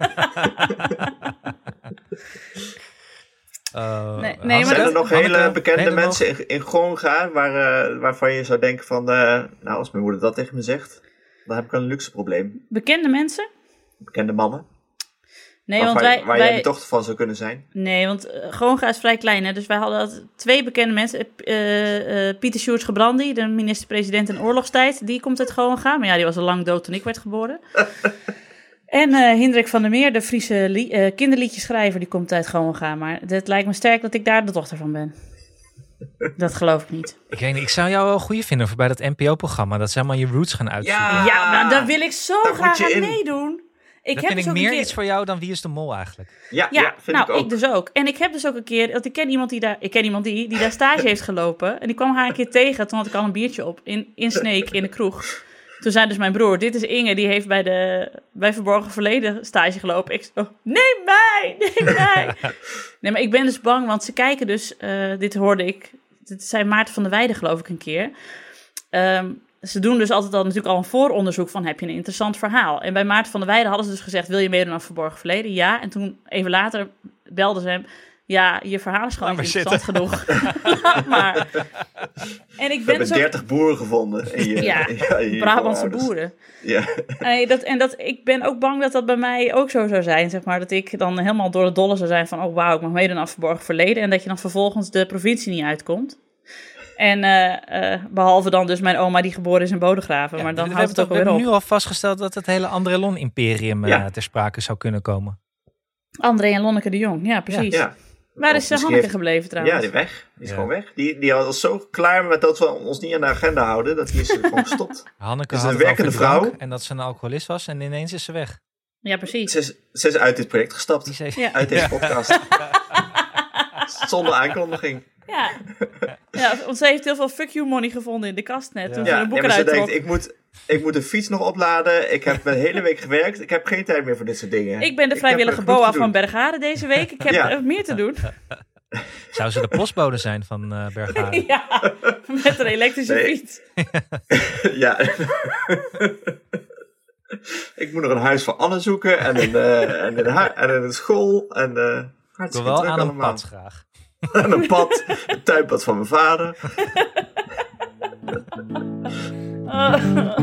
Uh, nee, nee, zijn maar er nog Hanneke, hele bekende hele mensen nog... in, in Gonga waar, uh, waarvan je zou denken van, uh, nou als mijn moeder dat tegen me zegt, dan heb ik een luxe probleem. Bekende mensen? Bekende mannen? Nee, waar, want wij... Waar wij... jij de dochter van zou kunnen zijn? Nee, want uh, Gonga is vrij klein, hè? Dus wij hadden twee bekende mensen. Uh, uh, Pieter Sjoerds Gebrandi, de minister-president in oorlogstijd, die komt uit Gonga. Maar ja, die was al lang dood toen ik werd geboren. En uh, Hindrik van der Meer, de Friese li- uh, kinderliedjeschrijver, die komt uit Gonga. Maar het lijkt me sterk dat ik daar de dochter van ben. Dat geloof ik niet. Ik weet niet, ik zou jou wel goed vinden voor bij dat N P O-programma. Dat ze allemaal je roots gaan uitzoeken. Ja, ja maar daar wil ik zo daar graag aan in. meedoen. Ik dat heb vind dus ik meer keer... iets voor jou dan Wie is de Mol eigenlijk. Ja, ja, ja vind nou, ik ook. Ik dus ook. En ik heb dus ook een keer, dat ik ken iemand die daar, ik ken iemand die, die daar stage heeft gelopen. En die kwam haar een keer tegen, toen had ik al een biertje op, in, in Sneek, in de kroeg. Toen zei dus mijn broer, dit is Inge, die heeft bij de bij Verborgen Verleden stage gelopen. Ik zei, oh, neem mij, neem mij. Nee, maar ik ben dus bang, want ze kijken dus, uh, dit hoorde ik, dit zei Maarten van der Weijden geloof ik een keer. Um, Ze doen dus altijd al natuurlijk al een vooronderzoek van heb je een interessant verhaal. En bij Maarten van der Weijden hadden ze dus gezegd, wil je meedoen aan Verborgen Verleden? Ja. En toen even later belden ze hem, ja, je verhaal is gewoon niet interessant genoeg. maar. En ik ben We hebben zo... dertig boeren gevonden. In je, ja, ja in je Brabantse boeren. Ja. En, dat, en dat, ik ben ook bang dat dat bij mij ook zo zou zijn, zeg maar. Dat ik dan helemaal door het dolle zou zijn van, oh wauw, ik mag meedoen aan Verborgen Verleden. En dat je dan vervolgens de provincie niet uitkomt. En uh, uh, behalve dan dus mijn oma die geboren is in Bodegraven. Ja, maar dan we houdt het ook we weer op. We hebben nu al vastgesteld dat het hele André Lon-imperium ja. uh, ter sprake zou kunnen komen. André en Lonneke de Jong, ja precies. Ja. Waar is Hanneke heeft... gebleven trouwens? Ja, die weg. Die is ja. gewoon weg. Die, die was zo klaar met dat we ons niet aan de agenda houden. Dat die is gewoon gestopt. Hanneke is had een werkende vrouw. En dat ze een alcoholist was en ineens is ze weg. Ja, precies. Ze is, ze is uit dit project gestapt. Die is... ja. Uit deze podcast. Zonder aankondiging. Ja. ja, want ze heeft heel veel fuck you money gevonden in de kast net. Ja. Toen ja, ze een boek ja, maar eruit ze trok. denkt, ik moet, Ik moet de fiets nog opladen. Ik heb een hele week gewerkt. Ik heb geen tijd meer voor dit soort dingen. Ik ben de vrijwillige boa van Bergharen deze week. Ik heb ja. meer te doen. Zou ze de postbode zijn van uh, Bergharen? Ja, met een elektrische nee. fiets. Ja. Ik moet nog een huis voor Anne zoeken. En een, uh, en een, hu- en een school. En, uh, ik wil wel aan een allemaal. pad graag. Aan een pad. Een tuinpad van mijn vader. uh.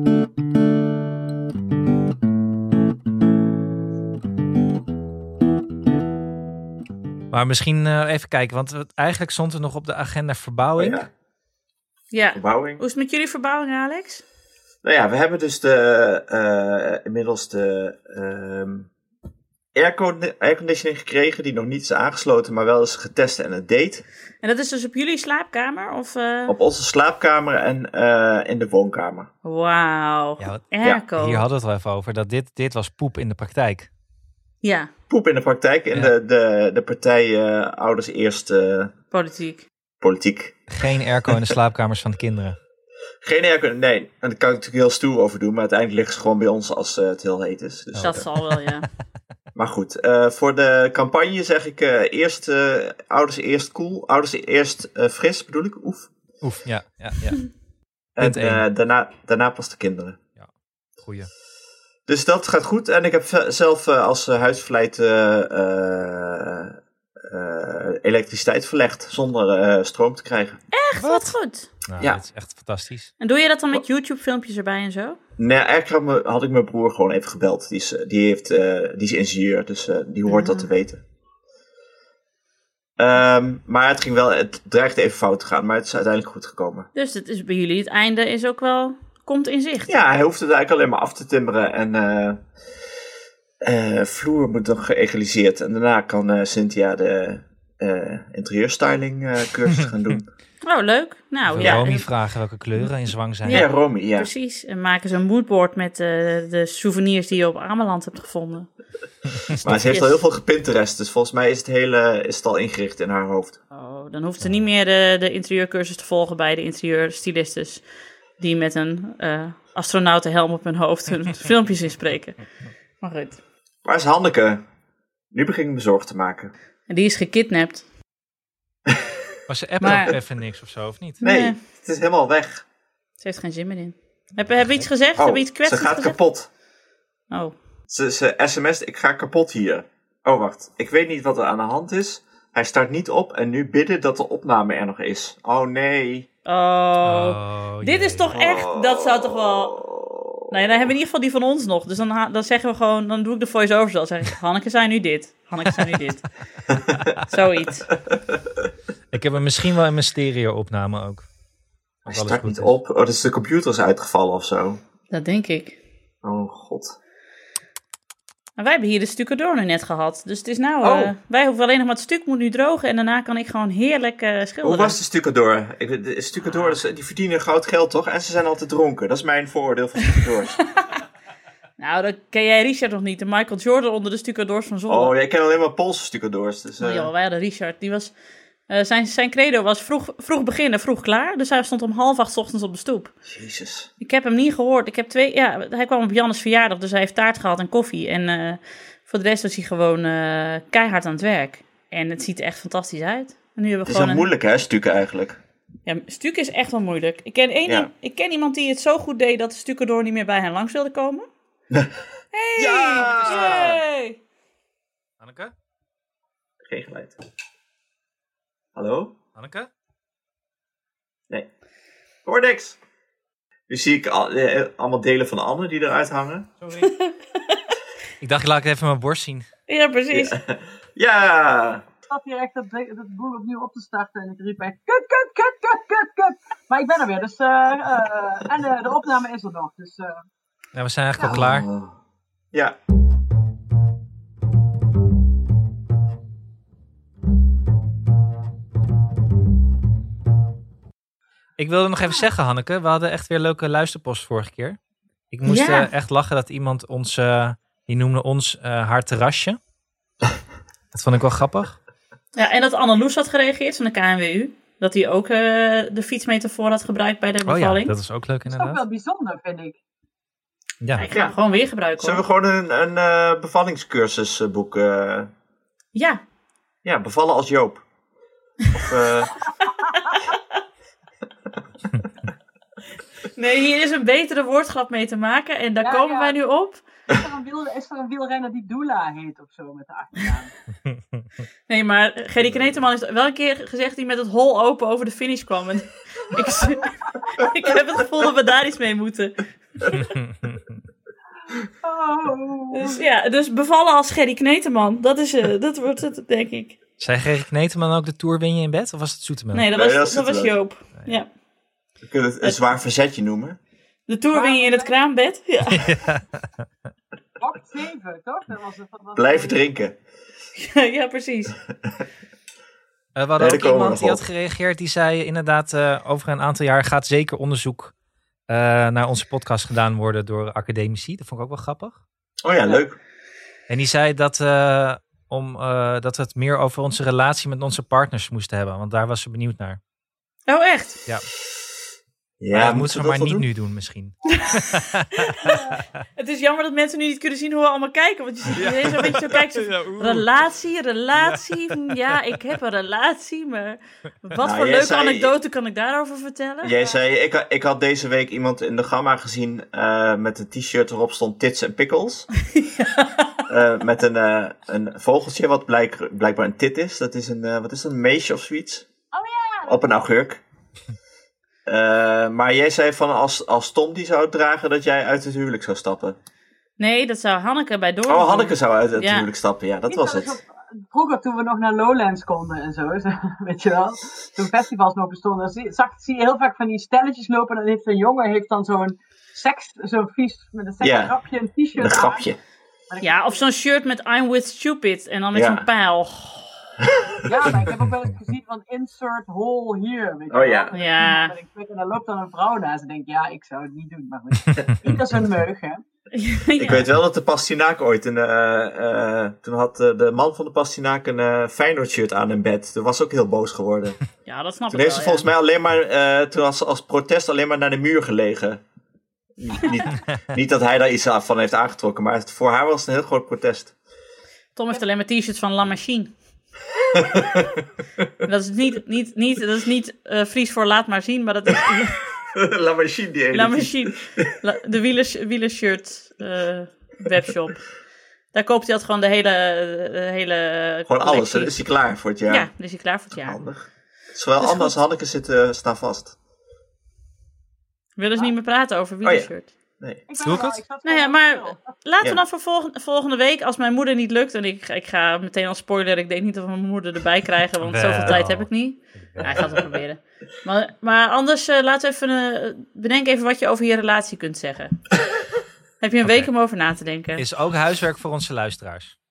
Maar misschien uh, even kijken, want eigenlijk stond er nog op de agenda verbouwing. Oh, ja. ja. Verbouwing. Hoe is het met jullie verbouwing, Alex? Nou ja, we hebben dus de, uh, inmiddels de um, airconditioning gekregen, die nog niet is aangesloten, maar wel is getest en het deed. En dat is dus op jullie slaapkamer? Of, uh... Op onze slaapkamer en uh, in de woonkamer. Wauw, ja, airco. Ja, hier hadden we het wel even over, dat dit, dit was poep in de praktijk. Ja. Poep in de praktijk in ja. de, de, de partij uh, ouders eerst uh, politiek. politiek. Geen airco in de slaapkamers van de kinderen. Geen airco, nee. En daar kan ik natuurlijk heel stoer over doen, maar uiteindelijk liggen ze gewoon bij ons als uh, het heel heet is. Dus, dat uh, zal wel, ja. Maar goed, uh, voor de campagne zeg ik uh, eerst uh, ouders eerst koel, ouders eerst uh, fris, bedoel ik, oef. Oef, ja, ja, ja. En uh, daarna, daarna pas de kinderen. Ja, goeie. Dus dat gaat goed. En ik heb zelf uh, als uh, huisverleid uh, uh, uh, elektriciteit verlegd zonder uh, stroom te krijgen. Echt? Wat, Wat goed. Nou, ja. Dat is echt fantastisch. En doe je dat dan met YouTube-filmpjes erbij en zo? Nee, eigenlijk had, me, had ik mijn broer gewoon even gebeld. Die is, die heeft, uh, die is ingenieur, dus uh, die hoort uh-huh. dat te weten. Um, maar het ging wel, het dreigde even fout te gaan, maar het is uiteindelijk goed gekomen. Dus het is bij jullie, het einde is ook wel, komt in zicht. Ja, hij hoeft het eigenlijk alleen maar af te timmeren en uh, uh, vloer moet nog geëgaliseerd. En daarna kan uh, Cynthia de uh, interieurstyling uh, cursus gaan doen. Oh, leuk. Nou, ja. Romy vragen welke kleuren in zwang zijn. Ja, ja Romy, ja. Precies. En maken ze een moodboard met uh, de souvenirs die je op Ameland hebt gevonden. Maar ze heeft al heel veel gepinterest, dus volgens mij is het, hele, is het al ingericht in haar hoofd. Oh, dan hoeft ze niet meer de, de interieurcursus te volgen bij de interieurstylistes die met een uh, astronautenhelm op hun hoofd hun filmpjes inspreken. Maar goed. Waar is Hanneke? Nu begin ik me zorgen te maken. En die is gekidnapt. Maar ze appen maar... ook even niks of zo, of niet? Nee, nee, het is helemaal weg. Ze heeft geen zin meer in. Hebben heb we iets gezegd? Oh, hebben we iets kwetsends ze gaat gezegd? kapot. Oh. Ze, ze sms't, ik ga kapot hier. Oh, wacht. Ik weet niet wat er aan de hand is. Hij start niet op en nu bidden dat de opname er nog is. Oh, nee. Oh. oh Dit is toch echt, dat zou toch wel... Nou ja, dan hebben we in ieder geval die van ons nog. Dus dan, dan zeggen we gewoon, dan doe ik de voice-over zo. Dan zeg ik, Hanneke, zei nu dit. Hanneke, zei nu dit. Zoiets. Ik heb hem misschien wel in mijn stereo-opname ook. Hij start niet op. Oh, dus de computer is uitgevallen of zo. Dat denk ik. Oh, god. Maar wij hebben hier de stucadoor nu net gehad. Dus het is nou... Oh. Uh, wij hoeven alleen nog maar het stuk moet nu drogen. En daarna kan ik gewoon heerlijk uh, schilderen. Hoe was de stucadoor? Ik, de stucadoors, die verdienen groot geld, toch? En ze zijn altijd dronken. Dat is mijn vooroordeel van stucadoors. Nou, dan ken jij Richard nog niet. De Michael Jordan onder de stucadoors van Zolder. Oh, jij kent alleen maar Poolse stucadoors. Dus, uh... oh, joh, wij hadden Richard. Die was... Uh, zijn, zijn credo was vroeg, vroeg beginnen, vroeg klaar. Dus hij stond om half acht 's ochtends op de stoep. Jezus. Ik heb hem niet gehoord. Ik heb twee, ja, hij kwam op Jannes verjaardag, dus hij heeft taart gehad en koffie. En uh, voor de rest was hij gewoon uh, keihard aan het werk. En het ziet er echt fantastisch uit. En nu hebben we het is gewoon wel een... moeilijk, hè, stukken eigenlijk. Ja, stukken is echt wel moeilijk. Ik ken, één, ja. ik ken iemand die het zo goed deed dat de stucadoor niet meer bij hen langs wilde komen. Hey! Ja! Hey! Hanneke? Geen geluid. Hallo? Hanneke? Nee. Hoor niks. Nu zie ik al, eh, allemaal delen van Anne die eruit hangen. Sorry. Ik dacht, laat ik even mijn borst zien. Ja, precies. Ja! Ja. Ik zat hier echt dat, dat boel opnieuw op te starten en ik riep echt kut, kut, kut, kut, kut, kut. Maar ik ben er weer, dus uh, uh, en de, de opname is er nog. Dus, uh... ja, we zijn eigenlijk ja. al klaar. Ja. Ik wilde nog even zeggen, Hanneke, we hadden echt weer leuke luisterpost vorige keer. Ik moest ja. uh, echt lachen dat iemand ons, uh, die noemde ons uh, haar terrasje. Dat vond ik wel grappig. Ja, en dat Anneloes had gereageerd van de K N W U. Dat hij ook uh, de fietsmetafoor had gebruikt bij de bevalling. Oh ja, dat is ook leuk inderdaad. Dat is ook wel bijzonder, vind ik. Ja, ja ik ga hem gewoon weer gebruiken. Zullen we gewoon een, een uh, bevallingscursus uh, boeken? Uh, ja. Ja, bevallen als Joop. Of, uh... nee, hier is een betere woordgrap mee te maken. En daar ja, komen ja. wij nu op. Is er, een wiel, is er een wielrenner die Doula heet of zo met de achternaam? Nee, maar Gerry Kneteman heeft wel een keer gezegd dat hij met het hol open over de finish kwam. En ik, ik heb het gevoel dat we daar iets mee moeten. Oh. Dus ja, dus bevallen als Gerry Kneteman. Dat, is, uh, dat wordt het, denk ik. Zei Gerry Kneteman ook de Tour win je in bed? Of was het Zoetemelk? Nee, dat was, nee, dat dat was Joop. Nee. Ja. We kunnen het een zwaar verzetje noemen. De Tour win je in het kraambed. Ja. ja. Wacht, zeven, toch? Dat was, dat was Blijven drinken. Ja, ja, precies. Uh, we hadden nee, ook iemand die had gereageerd. Die zei inderdaad, uh, over een aantal jaar gaat zeker onderzoek uh, naar onze podcast gedaan worden door academici. Dat vond ik ook wel grappig. Oh ja, leuk. En die zei dat, uh, om, uh, dat we het meer over onze relatie met onze partners moesten hebben. Want daar was ze benieuwd naar. Oh, echt? Ja. Ja, maar dat moeten ze maar niet doen? nu doen misschien. Het is jammer dat mensen nu niet kunnen zien hoe we allemaal kijken. Want je ziet iedereen ja. zo'n beetje zo kijken. Zo, relatie, relatie. Ja. ja, ik heb een relatie. Maar wat nou, voor leuke zei, anekdote kan ik daarover vertellen? Jij zei, ik, ik had deze week iemand in de Gamma gezien uh, met een t-shirt erop stond Tits en Pickles. ja. uh, met een, uh, een vogeltje wat blijk, blijkbaar een tit is. Dat is een, uh, wat is dat, een meisje of zoiets? Oh ja. Op een augurk. Uh, maar jij zei van als, als Tom die zou dragen dat jij uit het huwelijk zou stappen. Nee, dat zou Hanneke bij door. Oh, Hanneke zou uit het ja. huwelijk stappen, ja, dat Niet was het. Op, vroeger toen we nog naar Lowlands konden en zo, weet je wel. Toen festivals nog bestonden, zie, zag, zie je heel vaak van die stelletjes lopen en dan heeft een jongen heeft dan zo'n seks, zo'n vies, met een seks yeah. grapje, een t-shirt Een grapje. Aan. Ja, of zo'n shirt met I'm with stupid en dan met ja. zo'n pijl. Ja, maar ik heb ook wel eens gezien van insert hole hier. Weet je oh ja. ja. En dan loopt dan een vrouw naast en denk ja, ik zou het niet doen. Maar goed, ieder zijn meug, hè. ja. Ik weet wel dat de Pastinaak ooit, een, uh, uh, toen had uh, de man van de Pastinaak een uh, Feyenoord shirt aan in bed. Toen was ze ook heel boos geworden. Ja, dat snap toen ik heeft wel, ze volgens ja. mij alleen maar, uh, toen was ze als protest alleen maar naar de muur gelegen. niet, niet dat hij daar iets van heeft aangetrokken, maar voor haar was het een heel groot protest. Tom heeft alleen maar t-shirts van La Machine. dat is niet, niet, niet, dat is niet uh, Fries voor laat maar zien, maar dat is... La Machine, die ene. La Machine. La, de wielershirt uh, webshop. Daar koopt hij altijd gewoon de hele... De hele gewoon collectie. alles, dan is hij klaar voor het jaar. Ja, dan is hij klaar voor het jaar. Handig. Zowel Anne als Hanneke zitten, staan vast. Willen ze ah. niet meer praten over wielershirt? Oh, ja. Nee. Ik Doe ik het? Nou ja, maar laten we ja. dan voor volgende, volgende week, als mijn moeder niet lukt, en ik, ik ga meteen al spoiler, ik denk niet dat we mijn moeder erbij krijgen, want Wel. zoveel tijd heb ik niet. Ja, hij gaat het proberen. Maar, maar anders, uh, laten we even, uh, bedenk even wat je over je relatie kunt zeggen. Heb je een okay. week om over na te denken. Is ook huiswerk voor onze luisteraars.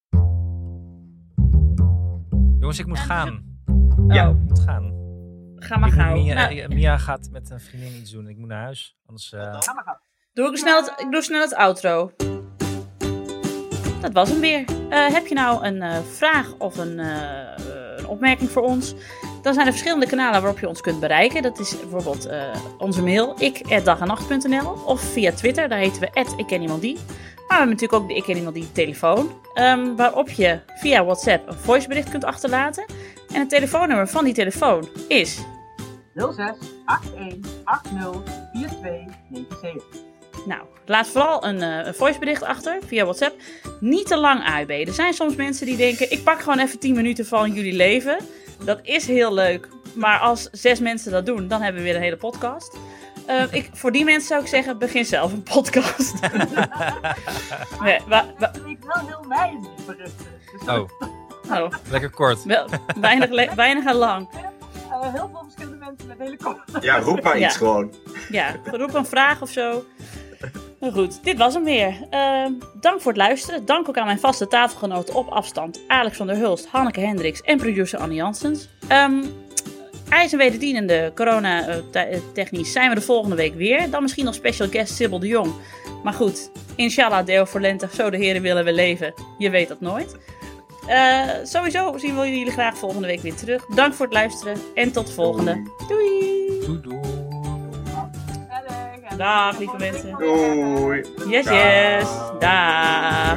Jongens, ik moet gaan. Ja, ik moet gaan. Ga maar gauw. Mia, nou. Mia gaat met een vriendin iets doen. Ik moet naar huis. Anders... Uh... Ga maar gauw. Doe ik, snel het, ik doe snel het outro. Dat was hem weer. Uh, heb je nou een uh, vraag of een, uh, een opmerking voor ons? Dan zijn er verschillende kanalen waarop je ons kunt bereiken. Dat is bijvoorbeeld uh, onze mail, ik at dag en nacht punt n l. Of via Twitter, daar heten we at ik ken iemand die. Maar we hebben natuurlijk ook de Ik ken iemand die telefoon. Um, waarop je via WhatsApp een voicebericht kunt achterlaten. En het telefoonnummer van die telefoon is... nul zes acht een acht nul vier twee negen zeven. Nou, laat vooral een, uh, een voicebericht achter via WhatsApp. Niet te lang A I B. Er zijn soms mensen die denken, ik pak gewoon even tien minuten van jullie leven. Dat is heel leuk. Maar als zes mensen dat doen, dan hebben we weer een hele podcast. Uh, ik, voor die mensen zou ik zeggen, begin zelf een podcast. nee, wa, wa, ik wel heel weinig berichten. Dus oh. oh, lekker kort. Wel, weinig, le, weinig en lang. Uh, heel veel verschillende mensen met hele korte. Ja, roep maar iets ja. gewoon. Ja, roep een vraag of zo. Nou goed, dit was hem weer. Uh, dank voor het luisteren. Dank ook aan mijn vaste tafelgenoten op afstand. Alex van der Hulst, Hanneke Hendricks en producer Annie Janssens. Um, IJs en wederdienende corona-technisch zijn we de volgende week weer. Dan misschien nog special guest Sibyl de Jong. Maar goed, inshallah deo voor lente, zo de heren willen we leven. Je weet dat nooit. Uh, sowieso zien we jullie graag volgende week weer terug. Dank voor het luisteren en tot de volgende. Doei! Doei doei! Dag lieve mensen. Doei! Yes, yes! Dag!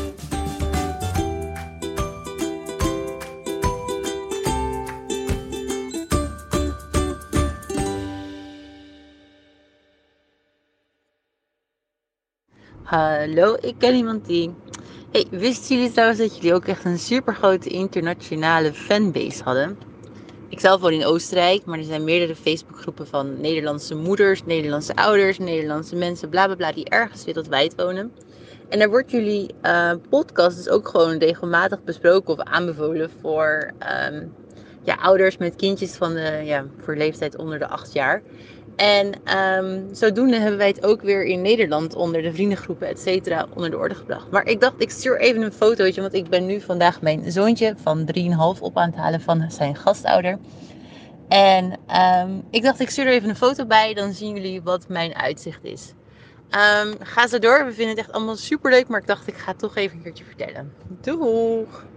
Hallo, ik ken iemand die... Hey, wisten jullie trouwens dat jullie ook echt een super grote internationale fanbase hadden? Ik zelf woon in Oostenrijk, maar er zijn meerdere Facebookgroepen van Nederlandse moeders, Nederlandse ouders, Nederlandse mensen, bla bla bla, die ergens wereldwijd wonen. En daar wordt jullie uh, podcast dus ook gewoon regelmatig besproken of aanbevolen voor um, ja, ouders met kindjes van de, ja, voor leeftijd onder de acht jaar. En um, zodoende hebben wij het ook weer in Nederland onder de vriendengroepen, et cetera, onder de orde gebracht. Maar ik dacht, ik stuur even een fotootje, want ik ben nu vandaag mijn zoontje van drie komma vijf op aan het halen van zijn gastouder. En um, ik dacht, ik stuur er even een foto bij, dan zien jullie wat mijn uitzicht is. Um, ga zo door, we vinden het echt allemaal super leuk, maar ik dacht, ik ga het toch even een keertje vertellen. Doeg!